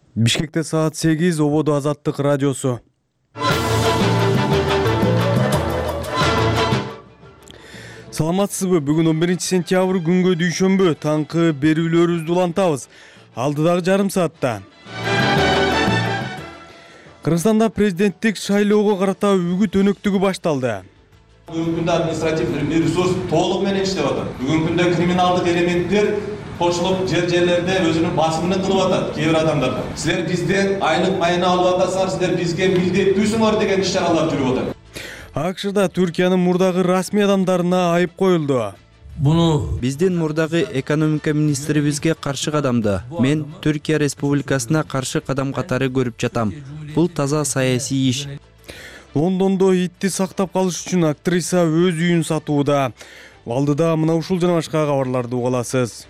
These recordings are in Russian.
Бишкекте саат 8 Ободо Азаттык радиосу. Саламатсызбы? Бүгүн 11-сентябрь күнгө дүйшөмбү таңкы берүүлөрүбүздү улантабыз. Алдыдагы жарым саатта Кыргызстанда президенттик шайлоого карата үгүт өнөктүгү башталды. Бүгүнкү күндө административдик ресурс толук менен иштеп атат. Бүгүнкү күндө криминалдык элементтер кошулуп жерлерде өзүнүн басымын кылып атат кээ бир адамдарга. Силер бизден айлык майына алып атасыңар, силер бизге милдеттүүсүңөр деген иш-чаралар жүрүп атат. АКШда Түркиянын мурдагы расмий адамдарына айып коюлду. Биздин мурдагы экономика министрибизге каршы кадамды мен Түркия Республикасына каршы кадам катары көрүп жатам. Бул таза саясий иш. Лондондо итти сактап калыш үчүн актриса өз үйүн сатууда. Алдыда мына ушул жана башка кабарларды уга аласыз.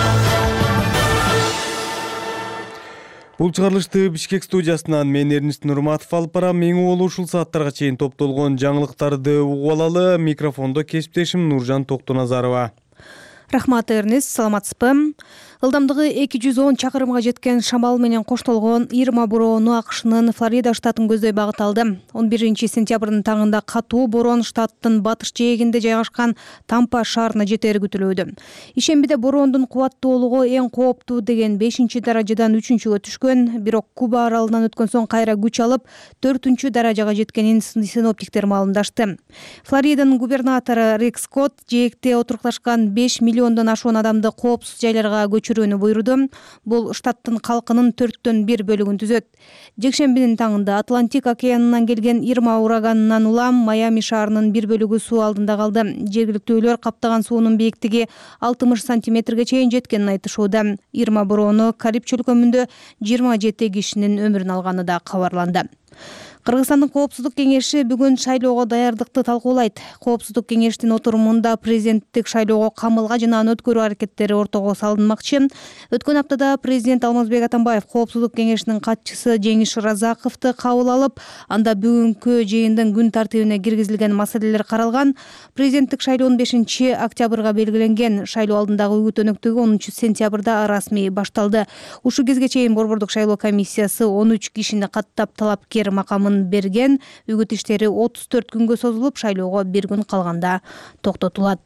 Бул чыгарылышты Бишкек студиясынан мен Эрнист Нурматов алып барам. Эң угулуу ушул сааттарга чейин топтолгон жаңылыктарды угуп алалы. Микрофондо кесиптешим Нуржан Токтоназарова. Рахмат, Эрнист, саламатсызбы? Ылдамдыгы 210 чакырымга жеткен шамал менен коштолгон Ирма бороону АКШнын Флорида штатын көздөй багыт алды. 11-сентябрдын таңында катуу борон штаттын батыш жээгинде жайгашкан Тампа шаарына жетери күтүлүүдө. Ишембиде бороондун кубаттуулугу эң кооптуу деген 5-даражадан 3-чүгө түшкөн, бирок Куба аралынан өткөн соң кайра күч алып 4-даражага жеткенин синоптиктер маалымдашты. Флориданын губернатору Рик Скотт жээкте отурукташкан 5 миллиондон ашуун адамды коопсуз жайларга көчүрүүнү буйруду. Бул штаттын калкынын 1/4 бөлүгүн түзөт. Жекшембинин таңында Атлантик океанынан келген Ирма ураганынан улам Майами шаарынын бир бөлүгү суу алдында калды. Жергиликтүүлөр каптаган суунун бийиктиги 60 сантиметрге чейин жеткенин айтышууда. Ирма бороону Кариб чөлкөмүндө 27 кишинин өмүрүн алганы да кабарланды. Кыргызстандын Коопсуздук кеңеши бүгүн шайлоого даярдыкты талкуулайт. Коопсуздук кеңештин отурумунда президенттик шайлоого камылга жана аны өткөрүү аракеттери ортого салынмакчы. Өткөн аптада президент Алмазбек Атамбаев Коопсуздук кеңешинин катчысы Жеңиш Разаковду кабыл алып, анда бүгүнкү жыйындын күн тартибине киргизилген маселелер каралган. Президенттик шайлоонун 5-октябрга белгиленген. Шайлоо алдындагы үгүт өнөктүгү 10-сентябрда расмий башталды. Ушул кезге чейин Борбордук шайлоо комиссиясы 13 кишини каттап талапкер макамын берген. Үгүт иштери 34 күнгө созулуп, шайлоого 1 күн калганда токтотулат.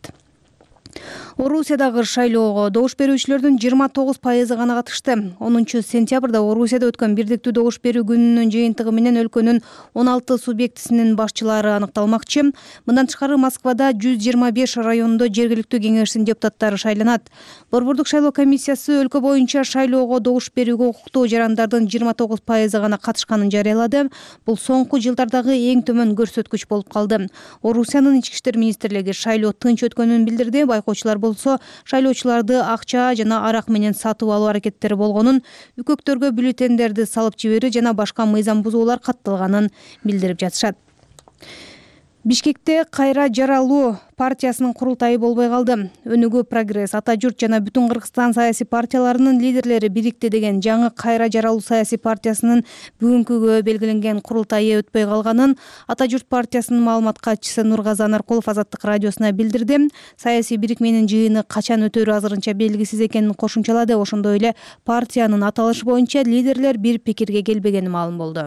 Орусиядагы шайлоого добуш берүүчүлөрдүн 29% гана катышты. 10-сентябрда Орусияда өткөн бирдиктүү добуш берүү күнүнүн жыйынтыгы менен өлкөнүн 16 субъектисинин башчылары аныкталмакчы. Мындан тышкары Москвада 125 райондо жергиликтүү кеңештин депутаттары шайланат. Борбордук шайлоо комиссиясы өлкө боюнча шайлоого добуш берүүгө укуктуу жарандардын 29% гана катышканын жарыялады. Бул соңку жылдардагы эң төмөн көрсөткүч болуп калды. Орусиянын ички иштер министрлиги шайлоо тынч өткөнүн билдирди. Байкоочулар болсо шайлоочуларды акча жана арак менен сатып алуу аракеттери болгонун, үкөктөргө бюллетендерди салып жиберүү жана башка мыйзам бузуулар катталганын билдирип жатышат. Бишкекте кайра жаралуу партиясынын курултайы болбой калды. Өнүгүү Прогресс, Ата журт жана Бүтүн Кыргызстан саясий партияларынын лидерлери бирикти деген жаңы кайра жаралуу саясий партиясынын бүгүнкүгө белгиленген курултайы өтпөй калганын Ата журт партиясынын маалымат катчысы Нургазы Анаркулов Азаттык радиосуна билдирди. Саясий бирикменин жыйыны качан өтөрү азырынча белгисиз экенин кошумчалады. Ошондой эле партиянын аталышы боюнча лидерлер бир пикирге келбегени маалым болду.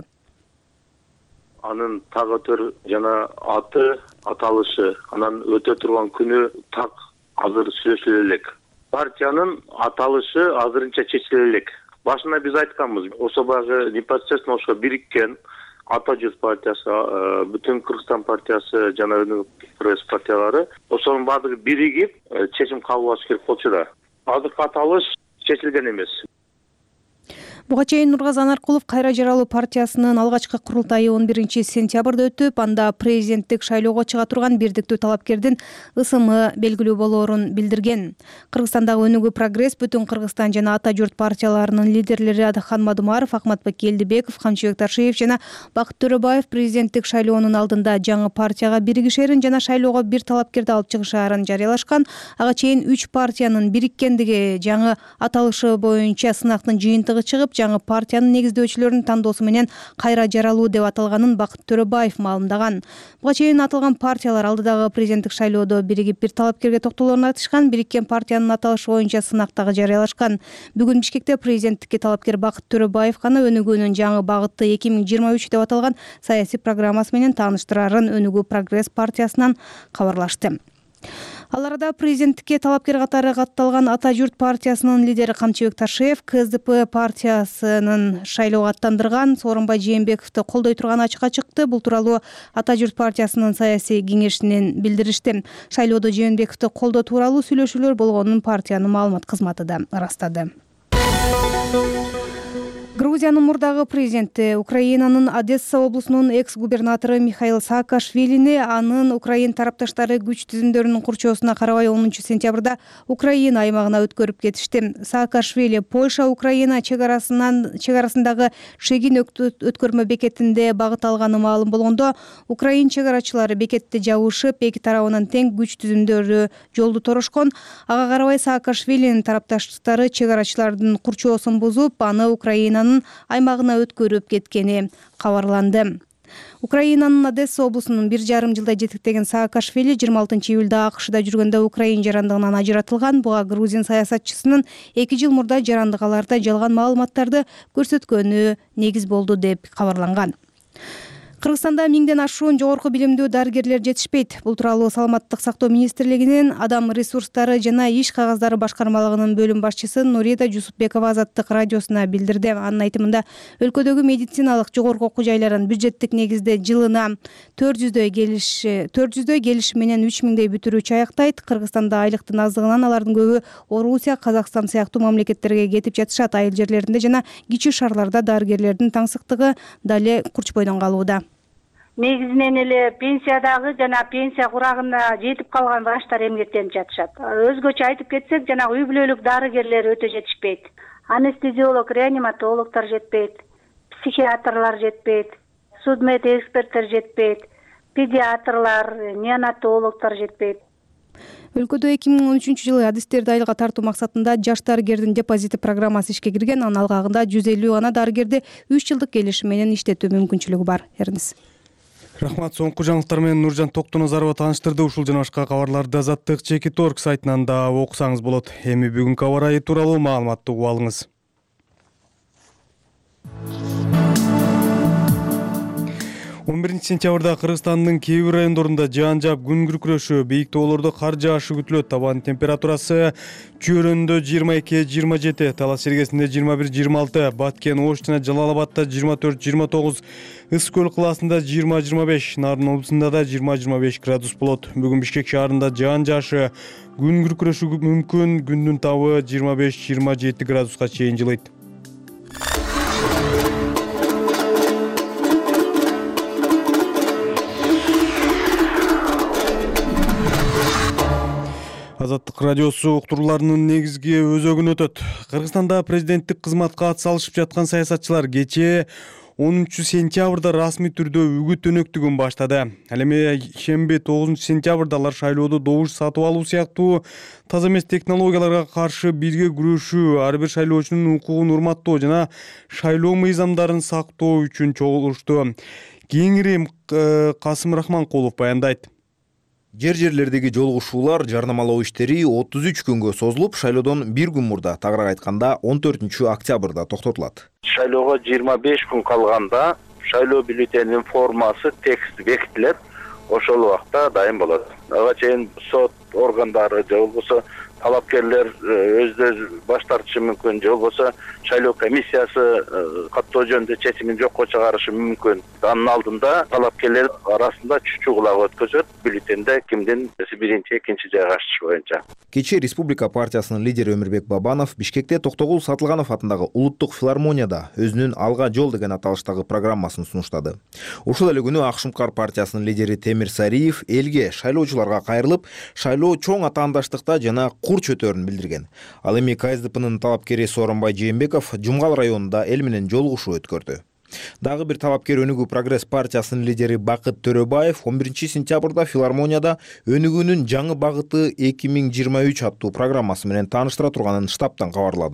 Анын так өтөр жана аталышы, анан өтө турган күнү так азыр сүйлөшүлө элек. Партиянын аталышы азырынча чечиле элек. Башында биз айтканбыз, ошо багы непосредственно ошо бириккен Ата журт партиясы, Бүтүн Кыргызстан партиясы жана Өнүгүү Прогресс партиялары ошонун баардыгы биригип чечим кабыл алыш керек болчу да. Азыркы аталыш чечилген эмес. Буга чейин Нургазы Анаркулов кайра жаралуу партиясынын алгачкы курултайы 11-сентябрда өтүп, анда президенттик шайлоого чыга турган бирдиктүү талапкердин ысымы белгилүү болоорун билдирген. Кыргызстандагы Өнүгүү Прогресс, Бүтүн Кыргызстан жана Ата журт партияларынын лидерлери Адахан Мадумаров, Акматбек Элдибеков, Камчыбек Ташиев жана Бакыт Төрөбаев президенттик шайлоонун алдында жаңы партияга биригишерин жана шайлоого бир талапкерди алып чыгышаарын жарыялашкан. Ага чейин 3 партиянын бириккендиги жаңы аталышы боюнча сынактын жыйынтыгы чыгып, жаңы партиянын негиздөөчүлөрүнүн тандоосу менен кайра жаралуу деп аталганын Бакыт Төрөбаев маалымдаган. Буга чейин аталган партиялар алдыдагы президенттик шайлоодо биригип бир талапкерге токтолоорун айтышкан, бириккен партиянын аталышы боюнча сынак дагы жарыялашкан. Бүгүн Бишкекте президенттикке талапкер Бакыт Төрөбаев гана Өнүгүүнүн жаңы багыты 2023 деп аталган саясий программасы менен тааныштырарын Өнүгүү Прогресс партиясынан кабарлашты. Ал арада президенттикке талапкер катары катталган Ата журт партиясынын лидери Камчыбек Ташиев КСДП партиясынын шайлоого аттандырган Сооронбай Жээнбековду колдой турганы ачыкка чыкты. Бул тууралуу Ата журт партиясынын саясий кеңешинен билдиришти. Шайлоодо Жээнбековду колдоо тууралуу сүйлөшүүлөр болгонун партиянын маалымат кызматы да ырастады. Грузиянын мурдагы президенти Украинанын Одесса облусунун экс-губернатору Михаил Саакашвилини анын Украин тарапташтары күч түзүмдөрүнүн курчоосуна карабай 10 сентябрда Украина аймагына өткөрүп кетишти. Саакашвили Польша Украина чегарасындагы шегин өткөрмө бекетинде багыт алганы маалым болгондо, Украин чегарачылары бекетти жабышып, эки тарабынан тең күч түзүмдөрү жолду торошкон. Ага карабай Саакашвилинин тарапташтары чегарачылардын курчоосун бузуп, аны Украинанын аймагына өткөрүп кеткени кабарланды. Украинанын Одесса облусунун 1,5 жылдай жетектеген Саакашвили 26 июлда АКШда жүргөндө Украин жарандыгынан ажыратылган. Буга грузин саясатчысынын 2 жыл мурда жарандык аларда жалган маалыматтарды көрсөткөнү негиз болду деп кабарланган. Кыргызстанда 1000ден ашуун жогорку билимдүү дарыгерлер жетишпейт. Бул тууралуу Саламаттык сактоо министрлигинин Адам ресурстары жана иш кагаздары башкармалыгынын бөлүм башчысы Нурида Жусупбекова Азаттык радиосуна билдирди. Анын айтымында, өлкөдөгү медициналык жогорку окуу жайларын бюджеттик негизде жылына 400дөй келишим менен 3000дей бүтүрүүчү аяктайт. Кыргызстанда айлыктын аздыгынан алардын көбү Орусия, Казакстан сыяктуу мамлекеттерге кетип жатышат. Айыл жерлеринде жана кичи шаарларда дарыгерлердин таңсыктыгы дале курчпойдон калууда. Негизинен эле пенсиядагы жана пенсия курагына жетип калган врачтар эмгектенип жатышат. Өзгөчө айтып кетсек, жана үй бүлөлүк дарыгерлер өтө жетишпейт. Анестезиолог, реаниматологдор жетпейт, психиатрлар жетпейт, судмед эксперттер жетпейт, педиатрлар, неонатологдор жетпейт. Өлкөдө 2013-жылы адистерди айылга тартуу максатында жаш дарыгердин депозити программасы ишке кирген. Анын алгагында 150 гана дарыгерди 3 жылдык келишим менен иштетүү мүмкүнчүлүгү бар. Эрниз. Рахмат. Соңку жаңылыктар менен Нуржан Токтоназарова тааныштырды. Ушул жана башка кабарларды Азаттык Чекиторг сайтынан да окусаңыз болот. Эми бүгүнкү аба ырайы тууралуу маалыматты угуп алыңыз. 11 сентябрда Кыргызстандын кээ бир райондорунда жаан жаап, күн күркүрөшү, бийик тоолордо кар жаашы күтүлөт. Табан температурасы Чөйрөндө 22-27, Талас Сергесинде 21-26, Баткен, Ош жана Жалал-Абадта 24-29, Ысык көл кылаасында 20-25, Нарын облусунда да 20-25 градус болот. Бүгүн Бишкек шаарында жаан жаашы, күн күркүрөшү мүмкүн, күндүн табы 25-27 градуска чейин жылыйт. Азаттык радиосу уктурууларынын негизги өзөгүн өтөт. Кыргызстанда президенттик кызматка ат салышып жаткан саясатчылар кечээ 10 сентябрда расмий түрдө үгүт өнөктүгүн баштады. Ал эми шемби 9 сентябрда алар шайлоодо добуш сатып алуу сыяктуу таза эмес технологияларга каршы бирге күрөшүү, ар бир шайлоочунун укугун урматтоо жана шайлоо мыйзамдарын сактоо үчүн чогулушту. Кеңири Касым Рахманкулов баяндайт. Жерлердеги жолугушуулар, жарнамалоо иштери 33 күнгө созулуп, шайлоодон бир күн мурда, тагыраак айтканда 14 октябрда токтотулат. Шайлоого 25 күн калганда шайлоо бюллетенинин формасы, текст бекитилет, ошол убакта дайым болот. Ага чейин сот органдары же болбосо талапкерлер өздөрү баш тартышы мүмкүн, же болбосо шайлоо комиссиясы каттоо жөнүндө чечимин жокко чыгарышы мүмкүн. Анын алдында талапкерлер арасында чучугулак өткөзөт, бюллетенде кимдин биринчи, экинчи жайгашышы боюнча. Кечээ Республика партиясынын лидери Өмүрбек Бабанов Бишкекте Токтогул Сатылганов атындагы Улуттук филармонияда өзүнүн Алга жол деген аталыштагы программасын сунуштады. Ушул эле күнү Акшумкар партиясынын лидери Темир Сариев элге, шайлоочуларга кайрылып, шайлоо чоң атаандаштыкта жана курч өтөрүн билдирген. Ал эми КСДПнын талапкери Сооронбай Жээнбеков Жумгал районунда эл менен жолугушуу өткөрдү. Дагы бир талапкер Өнүгүү Прогресс партиясынын лидери Бакыт Төрөбаев 11 сентябрда филармонияда Өнүгүүнүн жаңы багыты 2023 аттуу программасы менен тааныштыра турганын штабтан кабарлады.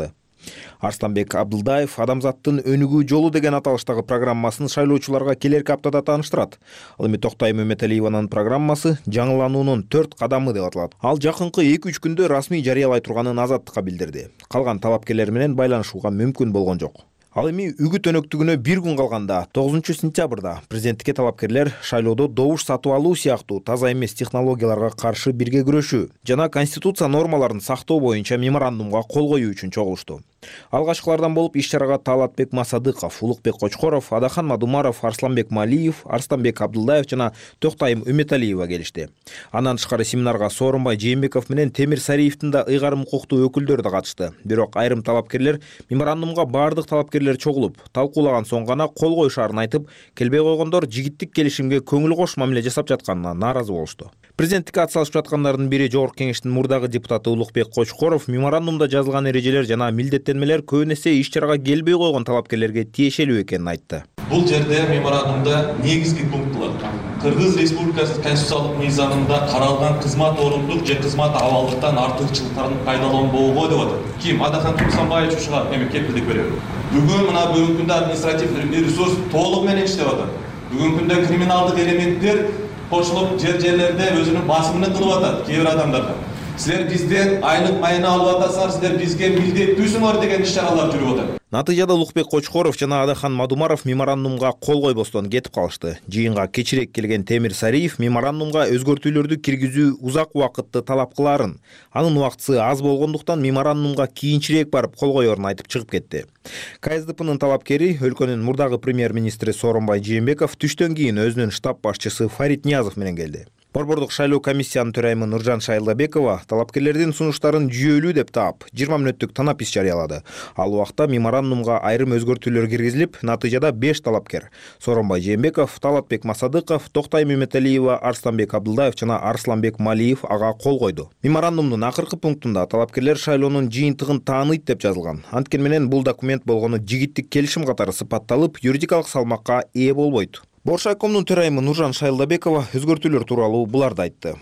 Арсланбек Абдылдаев «Адамзаттын өнүгүү жолу» деген аталыштагы программасын шайлоочуларга келерки аптада тааныштырат. Ал эми Токтайым Үмөталиеванын программасы жаңылануунун 4 кадамы деп аталат. Ал жакынкы 2-3 күндө расмий жарыялай турганын Азаттыкка билдирди. Калган талапкерлер менен байланышууга мүмкүн болгон жок. Ал эми үгүт өнөктүгүнө 1 күн калганда 9-сентябрда президенттикке талапкерлер шайлоодо добуш сатып алуу сыяктуу таза эмес технологияларга каршы бирге күрөшүү жана конституция нормаларын сактоо боюнча меморандумга кол коюу үчүн чогулушту. Алгачкылардан болуп иш-чарага Талатбек Масадыков, Улукбек Кочкоров, Адахан Мадумаров, Арсланбек Малиев, Арстанбек Абдылдаев жана Токтайым Үмөталиева келишти. Андан тышкары семинарга Сооронбай Жээнбеков менен Темир Сариевдин да ыйгарым укуктуу өкүлдөрү да катышты. Бирок айрым талапкерлер меморандумга бардык талапкерлер чогулуп, талкуулаган соң гана кол коюшаарын айтып, келбей койгондор жигиттик келишимге көңүл кош мамиле жасап жатканына нааразы болушту. Президенттикке атсалышып жаткандардын бири Жогорку Кеңештин мурдагы депутаты Улукбек Кочкоров меморандумда жазылган эрежелер жана милдеттенмелер көбүн эсе иш-чарага келбей койгон талапкерлерге тиешелүү экенин айтты. Бул жерде меморандумда негизги пунктлар Кыргыз Республикасы конституциялык мыйзамында каралган кызмат орундук же кызмат абалдыктан артыкчылыктарын пайдаланбоого деп атат. Ким Адахан Турсанбаевич ушуга эми кепилдик берет. Бүгүнкү күндө административдик ресурс толук менен иштеп атат. Бүгүнкү күндө криминалдык элементтер кошулуп жерлерде өзүнүн басымын кылып атат кээ бир адамдарга. Силер бизден айлык майына алып атасыңар, силер бизге милдеттүүсүңөр деген иш-чаралар жүрүп атат. Натыйжада Улукбек Кочкоров жана Адахан Мадумаров меморандумга кол койбостон кетип калышты. Жыйынга кечирээк келген Темир Сариев меморандумга өзгөртүүлөрдү киргизүү узак убакытты талап кылаарын, анын убактысы аз болгондуктан меморандумга кийинчерээк барып кол коерун айтып чыгып кетти. КСДПнын талапкери өлкөнүн мурдагы премьер-министри Сооронбай Жээнбеков түштөн кийин өзүнүн штаб башчысы Фарид Ниязов менен келди. Борбордук шайлоо комиссиянын төрайымы Нуржан Шайлдабекова талапкерлердин сунуштарын жүйөлүү деп таап 20 мүнөттүк танап иш жарыялады. Ал убакта меморандумга айрым өзгөртүүлөр киргизилип, натыйжада 5 талапкер Сооронбай Жээнбеков, Талатбек Масадыков, Токтайым Үмөталиева, Арстанбек Абдылдаев жана Арсланбек Малиев ага кол койду. Меморандумдун акыркы пунктунда талапкерлер шайлоонун жыйынтыгын тааныйт деп жазылган. Анткени менен бул документ болгону жигиттик келишим катары сыпатталып, юридикалык салмакка ээ болбойт. Боршайкомдун төрайымы Нуржан Шайлдабекова өзгөртүүлөр тууралуу буларды айтты.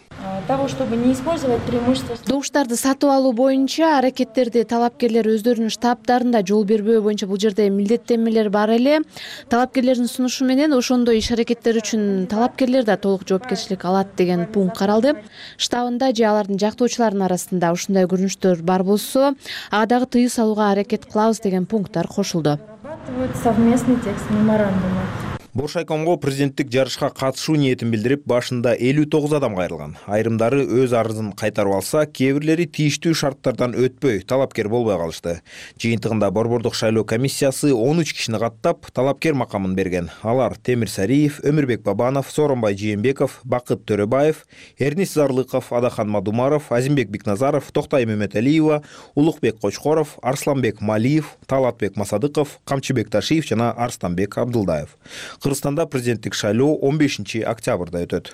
Добуштарды сатып алуу боюнча аракеттерди талапкерлер өздөрүнүн штабтарында жол бербөө боюнча бул жерде милдеттенмелер бар эле. Талапкерлердин сунушу менен ошондой иш аракеттер үчүн талапкерлер да толук жоопкерчилик алат деген пункт каралды. Штабында же алардын жактоочуларынын арасында ушундай көрүнүштөр бар болсо, ага дагы тыюу салууга аракет кылабыз деген пункттар кошулду. Совместный текст меморандума. Боршайкомго президенттик жарышка катышуу ниетин билдирип, башында 59 адам кайрылган. Айрымдары өз арызын кайтарып алса, кээ бирлери тийиштүү шарттардан өтпөй, талапкер болбой калышты. Жыйынтыгында Борбордук шайлоо комиссиясы 13 кишини каттап, талапкер макамын берген. Алар Темир Сариев, Өмүрбек Бабанов, Сооронбай Жээнбеков, Бакыт Төрөбаев, Эрнис Зарлыков, Адахан Мадумаров, Азимбек Бикназаров, Токтайым Үмөталиева, Улукбек Кочкоров, Арсланбек Малиев, Талатбек Масадыков, Камчыбек Ташиев жана Арстанбек Абдылдаев. Кыргызстанда президенттик шайлоо 15 октябрда өтөт.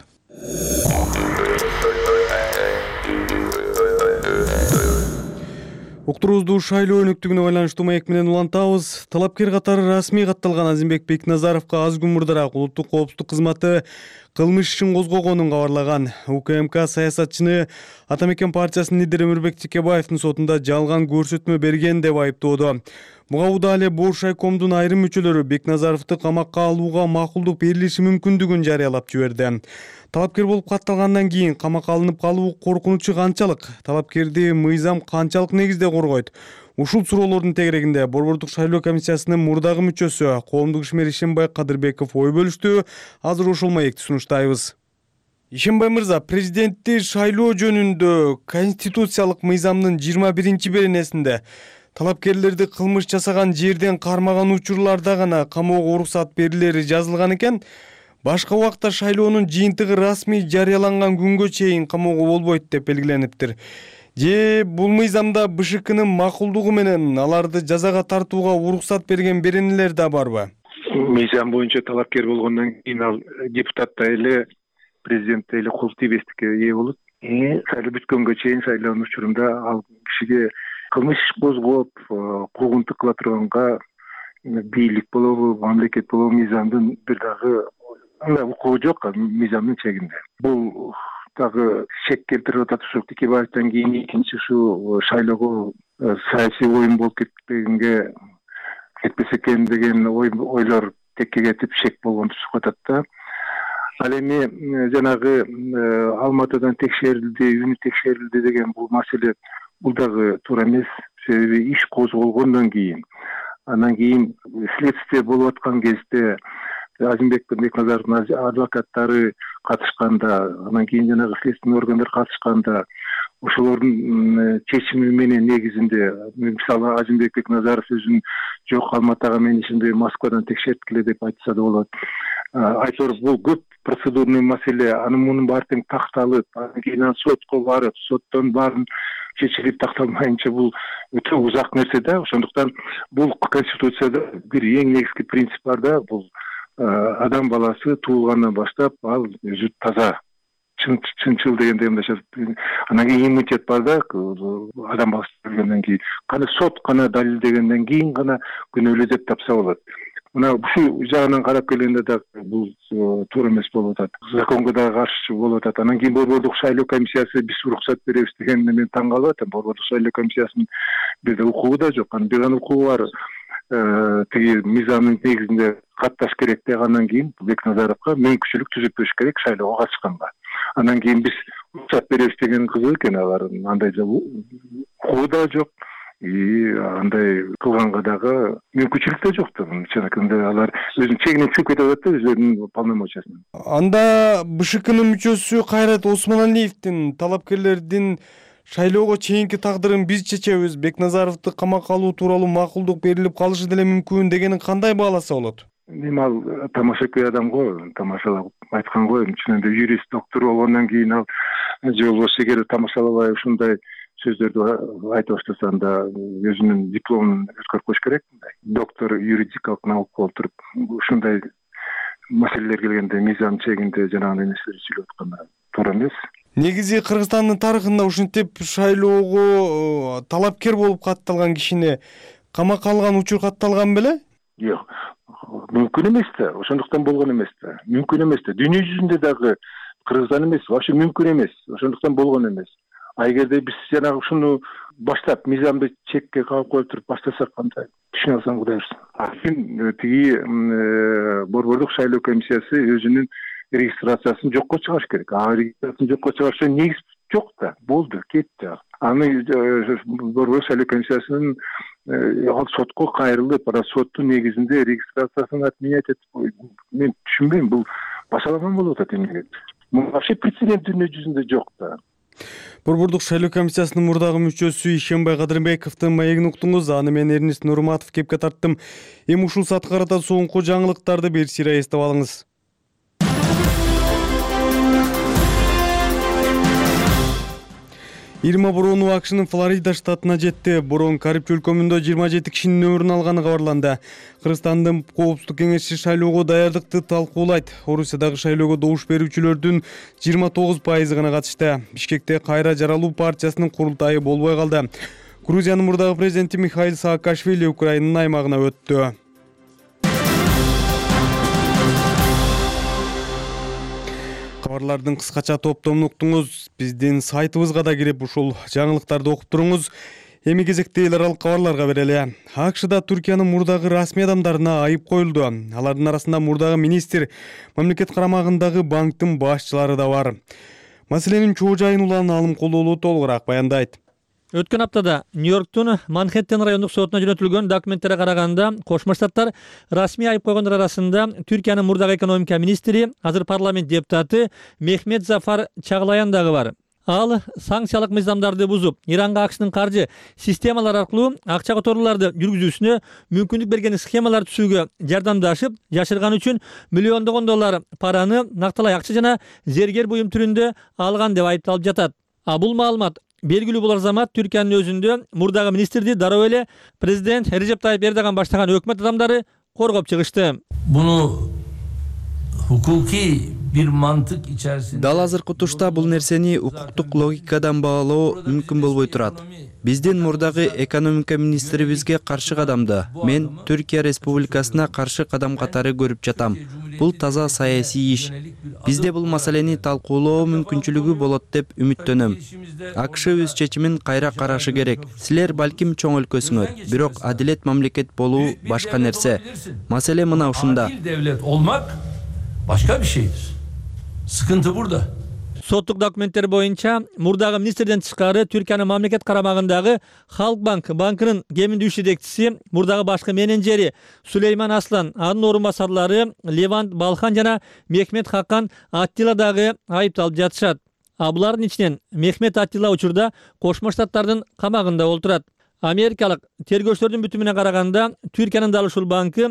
Уктуруубузду шайлоо өнүктүгүнө байланыштуу маек менен улантабыз. Талапкер катары расмий катталган Азимбек Бекназаровго аз күн мурдараак улуттук коопсуздук кызматы кылмыш ишин козгогонун кабарлаган. УКМК саясатчыны Атамекен партиясынын лидери Өмүрбек Текебаевдин сотунда жалган көрсөтмө берген деп айыптоодо. Буга удаа эле Боршайкомдун айрым мүчөлөрү Бекназаровду камакка алууга макулдук берилиши мүмкүндүгүн жарыялап жиберди. Талапкер болуп катталгандан кийин камакка алынып калуу коркунучу канчалык? Талапкерди мыйзам канчалык негизде коргойт? Ушул суроолордун тегерегинде Борбордук шайлоо комиссиясынын мурдагы мүчөсү коомдук ишмер Ишенбай Кадырбеков ой бөлүштү. Азыр ошол маекти сунуштайбыз. Ишенбай мырза, президентти шайлоо жөнүндө конституциялык мыйзамдын 21-беренесинде талапкерлерди кылмыш жасаган жерден кармаган учурларда гана камоого уруксат берилери жазылган экен. Башка убакта шайлоонун жыйынтыгы расмий жарыяланган күнгө чейин камоого болбойт деп белгилениптир. Же бул мыйзамда БШКнын макулдугу менен аларды жазага тартууга уруксат берген беренелер да барбы? Мыйзам боюнча талапкер болгондон кийин ал депутатта эле президентте эле кол тийбестикке ээ болот. Шайлоо бүткөнгө чейин шайлоонун учурунда ал кишиге кылмыш иш козгоп, куугунтук кыла турганга бийлик болобу, мамлекет болобу мыйзамдын бир дагы укугу жок мыйзамдын чегинде. Бул дагы шек келтирип атат. Ушу Текебаевден кийин экинчи ушу шайлоого саясий оюн болуп кетпесе экен деген ойлор текке кетип шек болгон түшүп атат да. Ал эми жанагы Алматыдан текшерилди, үйүнү текшерилди деген бул маселе бул дагы туура эмес. Себеби иш козголгондон кийин, андан кийин следствие болуп аткан кезде Азимбек Бекназаровдун адвокаттары катышканда, андан кийин жанагы следственный органдар катышканда, ошолордун чечими менен негизинде мисалы Азимбек Бекназаров өзүн жок Алматыга мен ишинде Москвадан текшерткиле деп айтса да болот. Айтор бул көп процедурный маселе, анын мунун баары тең такталып, андан кийин сотко барып, соттон баарын чечилип такталмайынча бул өтө узак нерсе да. Ошондуктан бул конституцияда бир эң негизги принцип бар да, бул адам баласы туулгандан баштап ал өзү таза, чынчыл дегенде мындайча. Анан кийин иммунитет бар да, адам баласы өлгөндөн кийин. Кана сот гана далилдегенден кийин гана күнөөлүү деп тапса болот. Мына ушул жагынан карап келгенде да бул туура эмес болуп атат. Законго да каршы болуп атат. Анан кийин Борбордук шайлоо комиссиясы биз уруксат беребиз дегенде мен таң калып атам. Борбордук шайлоо комиссиясынын бирде укугу да жок. Анан бир гана укугу бар. Тиги мыйзамдын негизинде катташ керек дегенден кийин Бекназаровго мүмкүнчүлүк түзүп бериш керек шайлоого катышканга. Андан кийин биз уруксат беребиз деген кызык экен, алар андай укугу да жок. Андай кылганга дагы мүмкүнчүлүк да жок да. Чынакында алар өзүнүн чегинен чыгып кетип атат да, өзүнүн полномочиясынан. Анда БШКнын мүчөсү Кайрат Осмоналиевдин талапкерлердин шайлоого чейинки тагдырын биз чечебиз, Бекназаровду камакка алуу тууралуу макулдук берилип калышы деле мүмкүн дегенин кандай бааласа болот? Эми ал тамашакөй адам го, тамашалап айткан го. Чын эле юрист доктор болгондон кийин ал же болбосо эгер тамашалабай ушундай сөздөрдү айтып баштаса, анда өзүнүн дипломун өткөрүп коюш керек. Доктор юридикалык наука болуп туруп ушундай маселелер келгенде мыйзам чегинде жанагы нерселерди сүйлөп атканда туура эмес. Негизи Кыргызстандын тарыхында ушинтип шайлоого талапкер болуп катталган кишини камакка алган учур катталган беле? Жок, мүмкүн эмес да. Ошондуктан болгон эмес да. Мүмкүн эмес да. Дүйнө жүзүндө дагы Кыргызстан эмес, вообще мүмкүн эмес. Ошондуктан болгон эмес. А эгерде биз жанагы ушуну баштап мыйзамды чекке кагып коюп туруп баштасак кандай? Түшүнө алсаң Кудай урsun. Тиги Борбордук шайлоо комиссиясы өзүнүн регистрациясын жокко чыгарыш керек. Регистрациясын жокко чыгарышта негиз жок да. Болду, кетти. Аны Борбордук шайлоо комиссиясынын ал сотко кайрылып, анан соттун негизинде регистрациясын отменять этип, мен түшүнбөйм, бул башалаган болуп атат эмнеге. Бул вообще прецедент дүйнө жүзүндө жок да. Борбордук шайлоо комиссиясынын мурдагы мүчөсү Ишенбай Кадырбековдун маегин уктуңуз. Аны мен Эрнест Нурматов кепке тарттым. Эми ушул саатка карата соңку жаңылыктарды бир сыйра эстеп алыңыз. Ирма бороону АКШнын Флорида штатына жетти. Борон Кариб өлкөмүндө 27 кишинин өмүрүн алганы кабарланды. Кыргызстандын Коопсуздук кеңеши шайлоого даярдыкты талкуулайт. Орусиядагы шайлоого добуш берүүчүлөрдүн 29% гана катышты. Бишкекте кайра жаралуу партиясынын курултайы болбой калды. Грузиянын мурдагы президенти Михаил Саакашвили Украинанын аймагына өттү. Кабарлардын кыскача топтомун уктуңуз. Биздин сайтыбызга да кирип ушул жаңылыктарды окуп туруңуз. Эми кезекте эл аралык кабарларга берели. АКШда Түркиянын мурдагы расмий адамдарына айып коюлду. Алардын арасында мурдагы министр, мамлекет карамагындагы банктын башчылары да бар. Маселенин чоо жайын улан алым колдоолу толугураак баяндайт. Өткөн аптада Нью-Йорктун Манхэттен райондук сотуна жөнөтүлгөн документтерге караганда, Кошмо Штаттар расмий айып койгондор арасында Түркиянын мурдагы экономика министри, азыр парламент депутаты Мехмет Зафар Чаглаян дагы бар. Ал санкциялык мыйзамдарды бузуп, Иранга АКШнын каржы системалары аркылуу акча которууларды жүргүзүүсүнө мүмкүндүк берген схемалар түзүүгө жардамдашып, жашырган үчүн миллиондогон доллар параны накталай акча жана зергер буюм түрүндө алган деп айыпталып жатат. Бул маалымат белгилүү бул замат Түркиянын өзүндө мурдагы министрди дароо эле президент Режеп Тайип Эрдоган баштаган өкмөт адамдары коргоп чыгышты. Буну hukuki bir mantık içerisinde Дал азыркы утушта бул нерсени укуктук логикадан баалоо мүмкүн болбой турат. Биздин мурдагы экономика министрибизге каршы кадамды мен Түркия Республикасына каршы кадам катары көрүп жатам. Бул таза саясий иш. Бизде бул маселени талкуулоо мүмкүнчүлүгү болот деп үмүттөнөм. АКШ өз чечимин кайра карашы керек. Силер балким чоң өлкөсүңөр, бирок адилет мамлекет болуу башка нерсе. Маселе мына ушунда. Devlet olmak başka bir şeydir. Sıkıntı burada. Соттук документтер боюнча мурдагы министрден тышкары Түркиянын мамлекет карамагындагы Халк банкынын кеминде 3 жетекчиси, мурдагы башкы менеджери Сулейман Аслан, анын орун басарлары Левант Балхан жана Мехмет Хакан Аттила дагы айыпталып жатышат. Булардын ичинен Мехмет Аттила учурда Кошмо Штаттардын камагында отурат. Америкалык тергөөчүлөрдүн бүтүмүнө караганда Түркиянын дал ушул банкы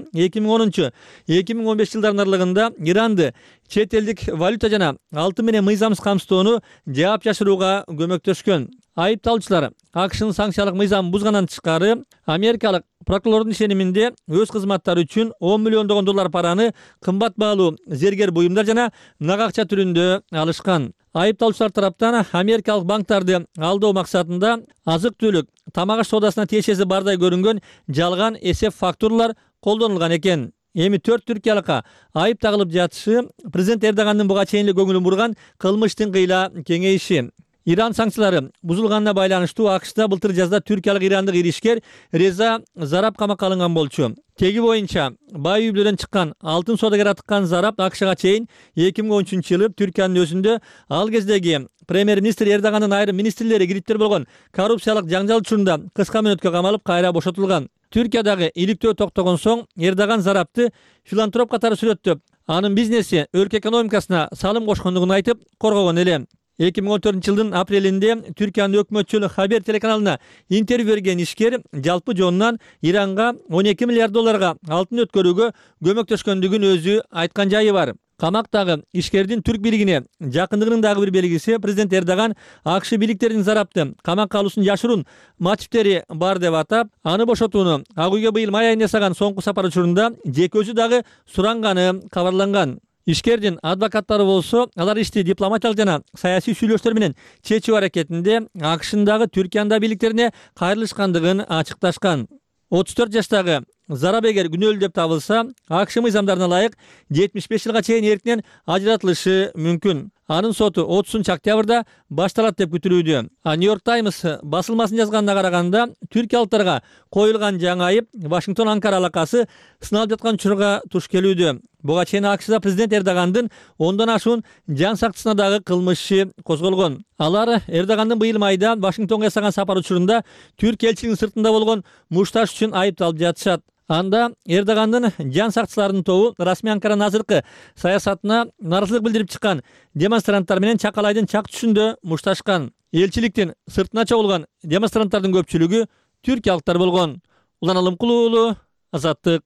2010-2015 жылдардын аралыгында Иранды чет элдик валюта жана алтын менен мыйзамсыз камсыздоону жаап жашырууга көмөктөшкөн. Айыпталуучулар АКШнын санкциялык мыйзамын бузгандан тышкары Америкалык прокурордун ишениминде өз кызматтары үчүн $10 миллион параны кымбат баалуу зергер буюмдар жана нак акча түрүндө алышкан. Айыпталуучулар тараптан Америкалык банктарды алдоо максатында азык-түлүк, тамак аш соодасына тиешеси бардай көрүнгөн жалган эсеп фактуралар колдонулган экен. Эми 4 түркиялыкка айып тагылып жатышы президент Эрдогандын буга чейин эле көңүлүн бурган кылмыштын кыйла кеңейиши. Иран санкциялары бузулганына байланыштуу АКШда былтыр жазда түркиялык ирандык иришкер Реза Зарап камакка алынган болчу. Теги боюнча бай үй бүлөдөн чыккан алтын соодагер атыккан Зарап АКШга чейин 2013-жылы Түркиянын өзүндө ал кездеги премьер-министр Эрдогандын айрым министрлери кириптер болгон коррупциялык жаңжал учурунда кыска мөөнөткө камалып кайра бошотулган. Түркиядагы иликтөө токтогон соң Эрдоган Зарапты филантроп катары сүрөттөп, анын бизнеси өлкө экономикасына салым кошкондугун айтып коргогон эле. 2014-жылдын апрелинде Түркиянын өкмөтчүл Хабер телеканалына интервью берген ишкер жалпы жонунан Иранга $12 миллиард алтын өткөрүүгө көмөктөшкөндүгүн өзү айткан жайы бар. Камактагы ишкердин түрк бийлигине жакындыгынын дагы бир белгиси президент Эрдоган АКШ бийликтеринин Зарапты камакка алуусун жашыруун мотивдери бар деп атап, аны бошотууну Ак үйгө быйыл май айында жасаган соңку сапар учурунда жеке өзү дагы суранганы кабарланган. Ишкердин адвокаттары болсо, алар ишти дипломатиялык жана саясий сүйлөштөр менен чечүү аракетинде АКШдагы Түркияндагы бийликтерине кайрылышкандыгын ачыкташкан. 34 жаштагы Зарап эгер күнөөлүү деп табылса, АКШ мыйзамдарына ылайык 75 жылга чейин эркинен ажыратылышы мүмкүн. Анын соту 30-октябрда башталат деп күтүлүүдө. Нью-Йорк Таймс басылмасынын жазганына караганда, түркиялыктарга коюлган жаңы айып Вашингтон-Анкара алакасы сыналып жаткан учурга туш келүүдө. Буга чейин АКШда президент Эрдогандын 10дан ашуун жан сактысына дагы кылмыш козголгон. Алар Эрдогандын быйыл майда Вашингтонго жасаган сапар учурунда Түркия элчилигинин сыртында болгон мушташ үчүн айыпталып жатышат. Анда Эрдогандын жан сактчыларынын тобу расмий Анкаранын азыркы саясатына наразылык билдирип чыккан демонстранттар менен Чакалайдын чак түшүндө мушташкан. Элчиликтин сыртына чогулган демонстранттардын көпчүлүгү түркиялыктар болгон. Улан Алымкулуу уулу, Азаттык.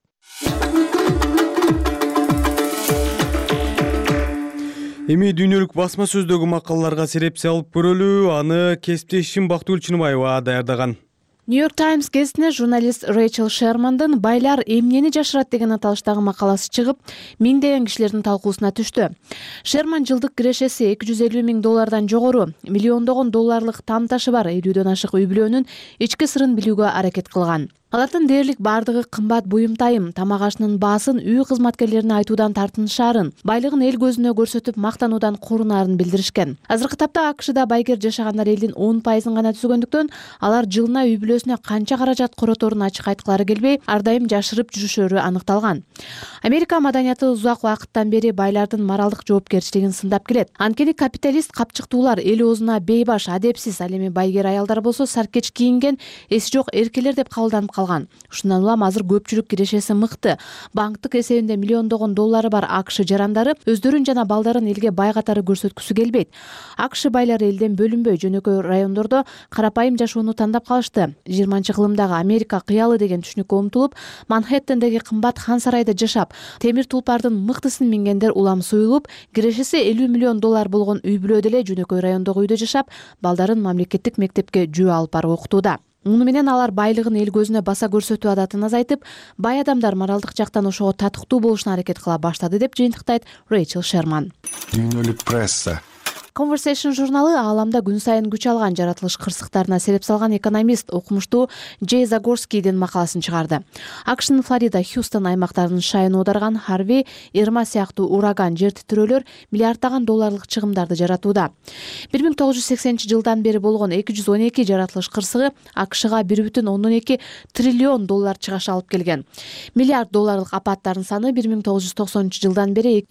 Эми дүйнөлүк басма сөздөгү макалаларга серепсе алып көрөлү. Аны кесиптешим Бактыгүл Чыныбаева даярдаган. Нью-Йорк Таймс газетине журналист Рэйчел Шермандын «Байлар эмнени жашырат» деген аталыштагы макаласы чыгып, миңдеген кишилердин талкуусуна түштү. Шерман жылдык кирешеси $250 миң жогору, миллиондогон долларлык тамташы бар 50дөн ашык үй бүлөнүн ички сырын билүүгө аракет кылган. Алардын дээрлик бардыгы кымбат буюм-тайым, тамак ашынын баасын үй кызматкерлерине айтуудан тартынышаарын, байлыгын эл көзүнө көрсөтүп мактануудан корунаарын билдиришкен. Азыркы тапта АКШда байгер жашагандар элдин 10% гана түзгөндүктөн, алар жылына үй бүлөсүнө канча каражат короторун ачык айткылары келбей, ар дайым жашырып жүрүшөрү аныкталган. Америка маданияты узак убакыттан бери байлардын моралдык жоопкерчилигин сындап келет. Анткени капиталист капчыктуулар эл оозуна бейбаш, адепсиз, ал эми байгер аялдар болсо саркеч кийинген, эси жок эркелер деп кабылданып калган. Ушундан улам азыр көпчүлүк кирешеси мыкты. Банктык эсебинде миллиондогон доллары бар АКШ жарандары өздөрүн жана балдарын элге бай катары көрсөткүсү келбейт. АКШ байлары элден бөлүнбөй жөнөкөй райондордо карапайым жашоону тандап калышты. 20-кылымдагы Америка кыялы деген түшүнүккө умтулуп, Манхэттендеги кымбат хан сарайда жашап, темир тулпардын мыктысын мингендер улам суюлуп, кирешеси $50 миллион болгон үй бүлөдө эле жөнөкөй райондогу үйдө жашап, балдарын мамлекеттик мектепке жөө алып барып окутууда. Муну менен алар байлыгын эл көзүнө баса көрсөтүү адатын азайтып, бай адамдар моралдык жактан ошого татыктуу болушуна аракет кыла баштады деп жыйынтыктайт Рэйчел Шерман. Дүйнөлүк пресса Conversation журналы ааламда күн сайын күч алган жаратылыш кырсыктарына сереп салган экономист окумуштуу Джей Загорскийдин макаласын чыгарды. АКШнын Флорида, Хьюстон аймактарынын шайын оодарган Харви, Ирма сыяктуу ураган, жер титирөөлөр миллиарддаган долларлык чыгымдарды жаратууда. 1980-жылдан бери болгон 212 жаратылыш кырсыгы АКШга 1,2 триллион доллар чыгыш алып келген. Миллиард долларлык апаттардын саны 1990-жылдан бери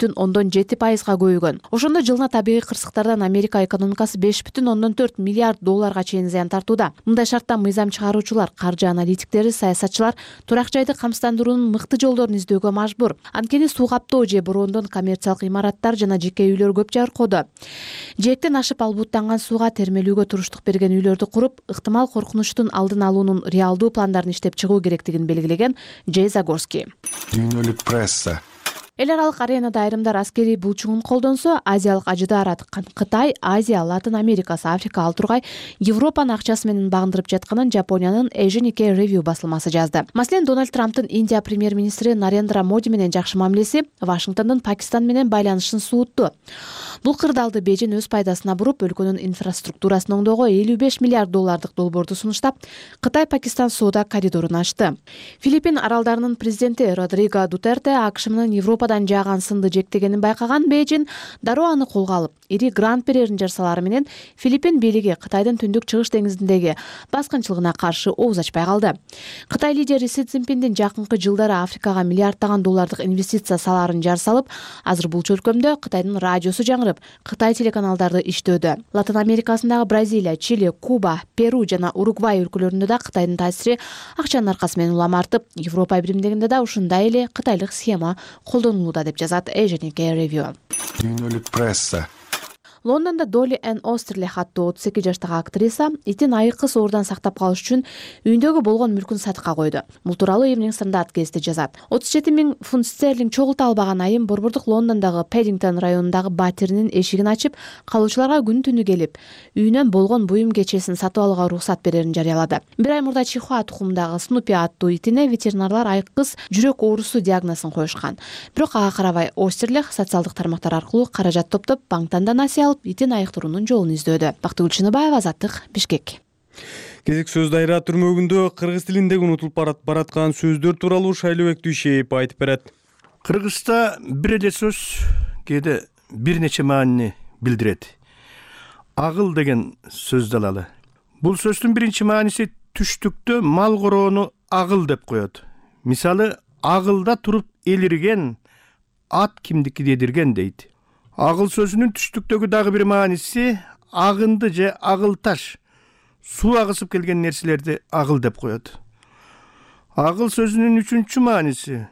2,7%га көбөйгөн. Ошондо жылына табигый кырсыктардан Америка экономикасы 5,4 миллиард долларга чейин зыян тартууда. Мындай шартта мыйзам чыгаруучулар, каржы аналитиктери, саясатчылар турак жайды камсыздандыруунун мыкты жолдорун издөөгө мажбур. Анткени суу каптоо же бороондон коммерциялык имараттар жана жеке үйлөр көп жаркоодо. Жээктен ашып албуттанган сууга термелүүгө туруштук берген үйлөрдү куруп, ыктымал коркунучтун алдын алуунун реалдуу пландарын иштеп чыгуу керектигин белгилеген Джей Загорский. Дүйнөлүк пресса. Эл аралык аренада айрымдар аскерий булчуңун колдонсо, азиялык ажыда араткан Кытай, Азия, Латын Америкасы, Африка ал тургай Европанын акчасы менен багындырып жатканын Жапониянын Asian Nikkei Review басылмасы жазды. Маселен, Дональд Трамптын Индия премьер-министри Нарендра Моди менен жакшы мамилеси Вашингтондун Пакистан менен байланышын суутту. Бул кырдаалды Бейжин өз пайдасына буруп, өлкөнүн инфраструктурасын оңдоого 55 миллиард доллардык долбоорду сунуштап, Кытай-Пакистан соода коридорун ачты. Филиппин аралдарынын президенти Родриго Дутерте АКШ менен Европадан жааган сынды жектегенин байкаган Бейжин дароо аны колго алып, ири грант берерин жарсалары менен Филиппин бийлиги Кытайдын түндүк чыгыш деңизиндеги баскынчылыгына каршы ооз ачпай калды. Кытай лидери Си Цзиньпиндин жакынкы жылдары Африкага миллиарддаган доллардык инвестиция салаарын жар салып, азыр бул чөлкөмдө Кытайдын радиосу жаңырып, Кытай телеканалдары иштөөдө. Латын Америкасындагы Бразилия, Чили, Куба, Перу жана Уругвай өлкөлөрүндө да Кытайдын таасири акчанын аркасы менен улам артып, Европа биримдигинде да ушундай эле кытайлык схема колдонулууда деп жазат Asian Nikkei Review. Дүйнөлүк пресса. Лондондо Долли Энн Остерлих аттуу 32 жаштагы актриса итин айыккы соордон сактап калыш үчүн үйүндөгү болгон мүлкүн сатыкка койду. Бул тууралуу Evening Standard гезити жазат. 37 000 фунт стерлинг чогулта албаган айым борбордук Лондондогу Пэддингтон районундагы батиринин эшигин ачып, калуучуларга күн түнү келип, үйүнөн болгон буюм кечесин сатып алууга уруксат берерин жарыялады. Бир ай мурда Чихуа тукумундагы Снупи аттуу итине ветеринарлар айыккыс жүрөк оорусу диагнозун коюшкан. Бирок ага карабай Остерлих социалдык тармактар аркылуу каражат топтоп, банктан да насыя алып, итин айыктыруунун жолун издөөдө. Бактыгүл Чыныбаева, Азаттык, Бишкек. Кезек сөз дайра түрмөгүндө кыргыз тилиндеги унутулуп бараткан сөздөр тууралуу Шайлообек Дүйшеев айтып берет. Кыргызда бир эле сөз кээде бир нече маанини билдирет. Агыл деген сөздү алалы. Бул сөздүн биринчи мааниси түштүктө мал короону агыл деп коет. Мисалы, агылда туруп элирген, ат кимдики дедирген дейт. Агыл сөзүнүн түштүктөгү дагы бир мааниси агынды же агыл таш, суу агысып келген нерселерди агыл деп коет. Агыл сөзүнүн үчүнчү мааниси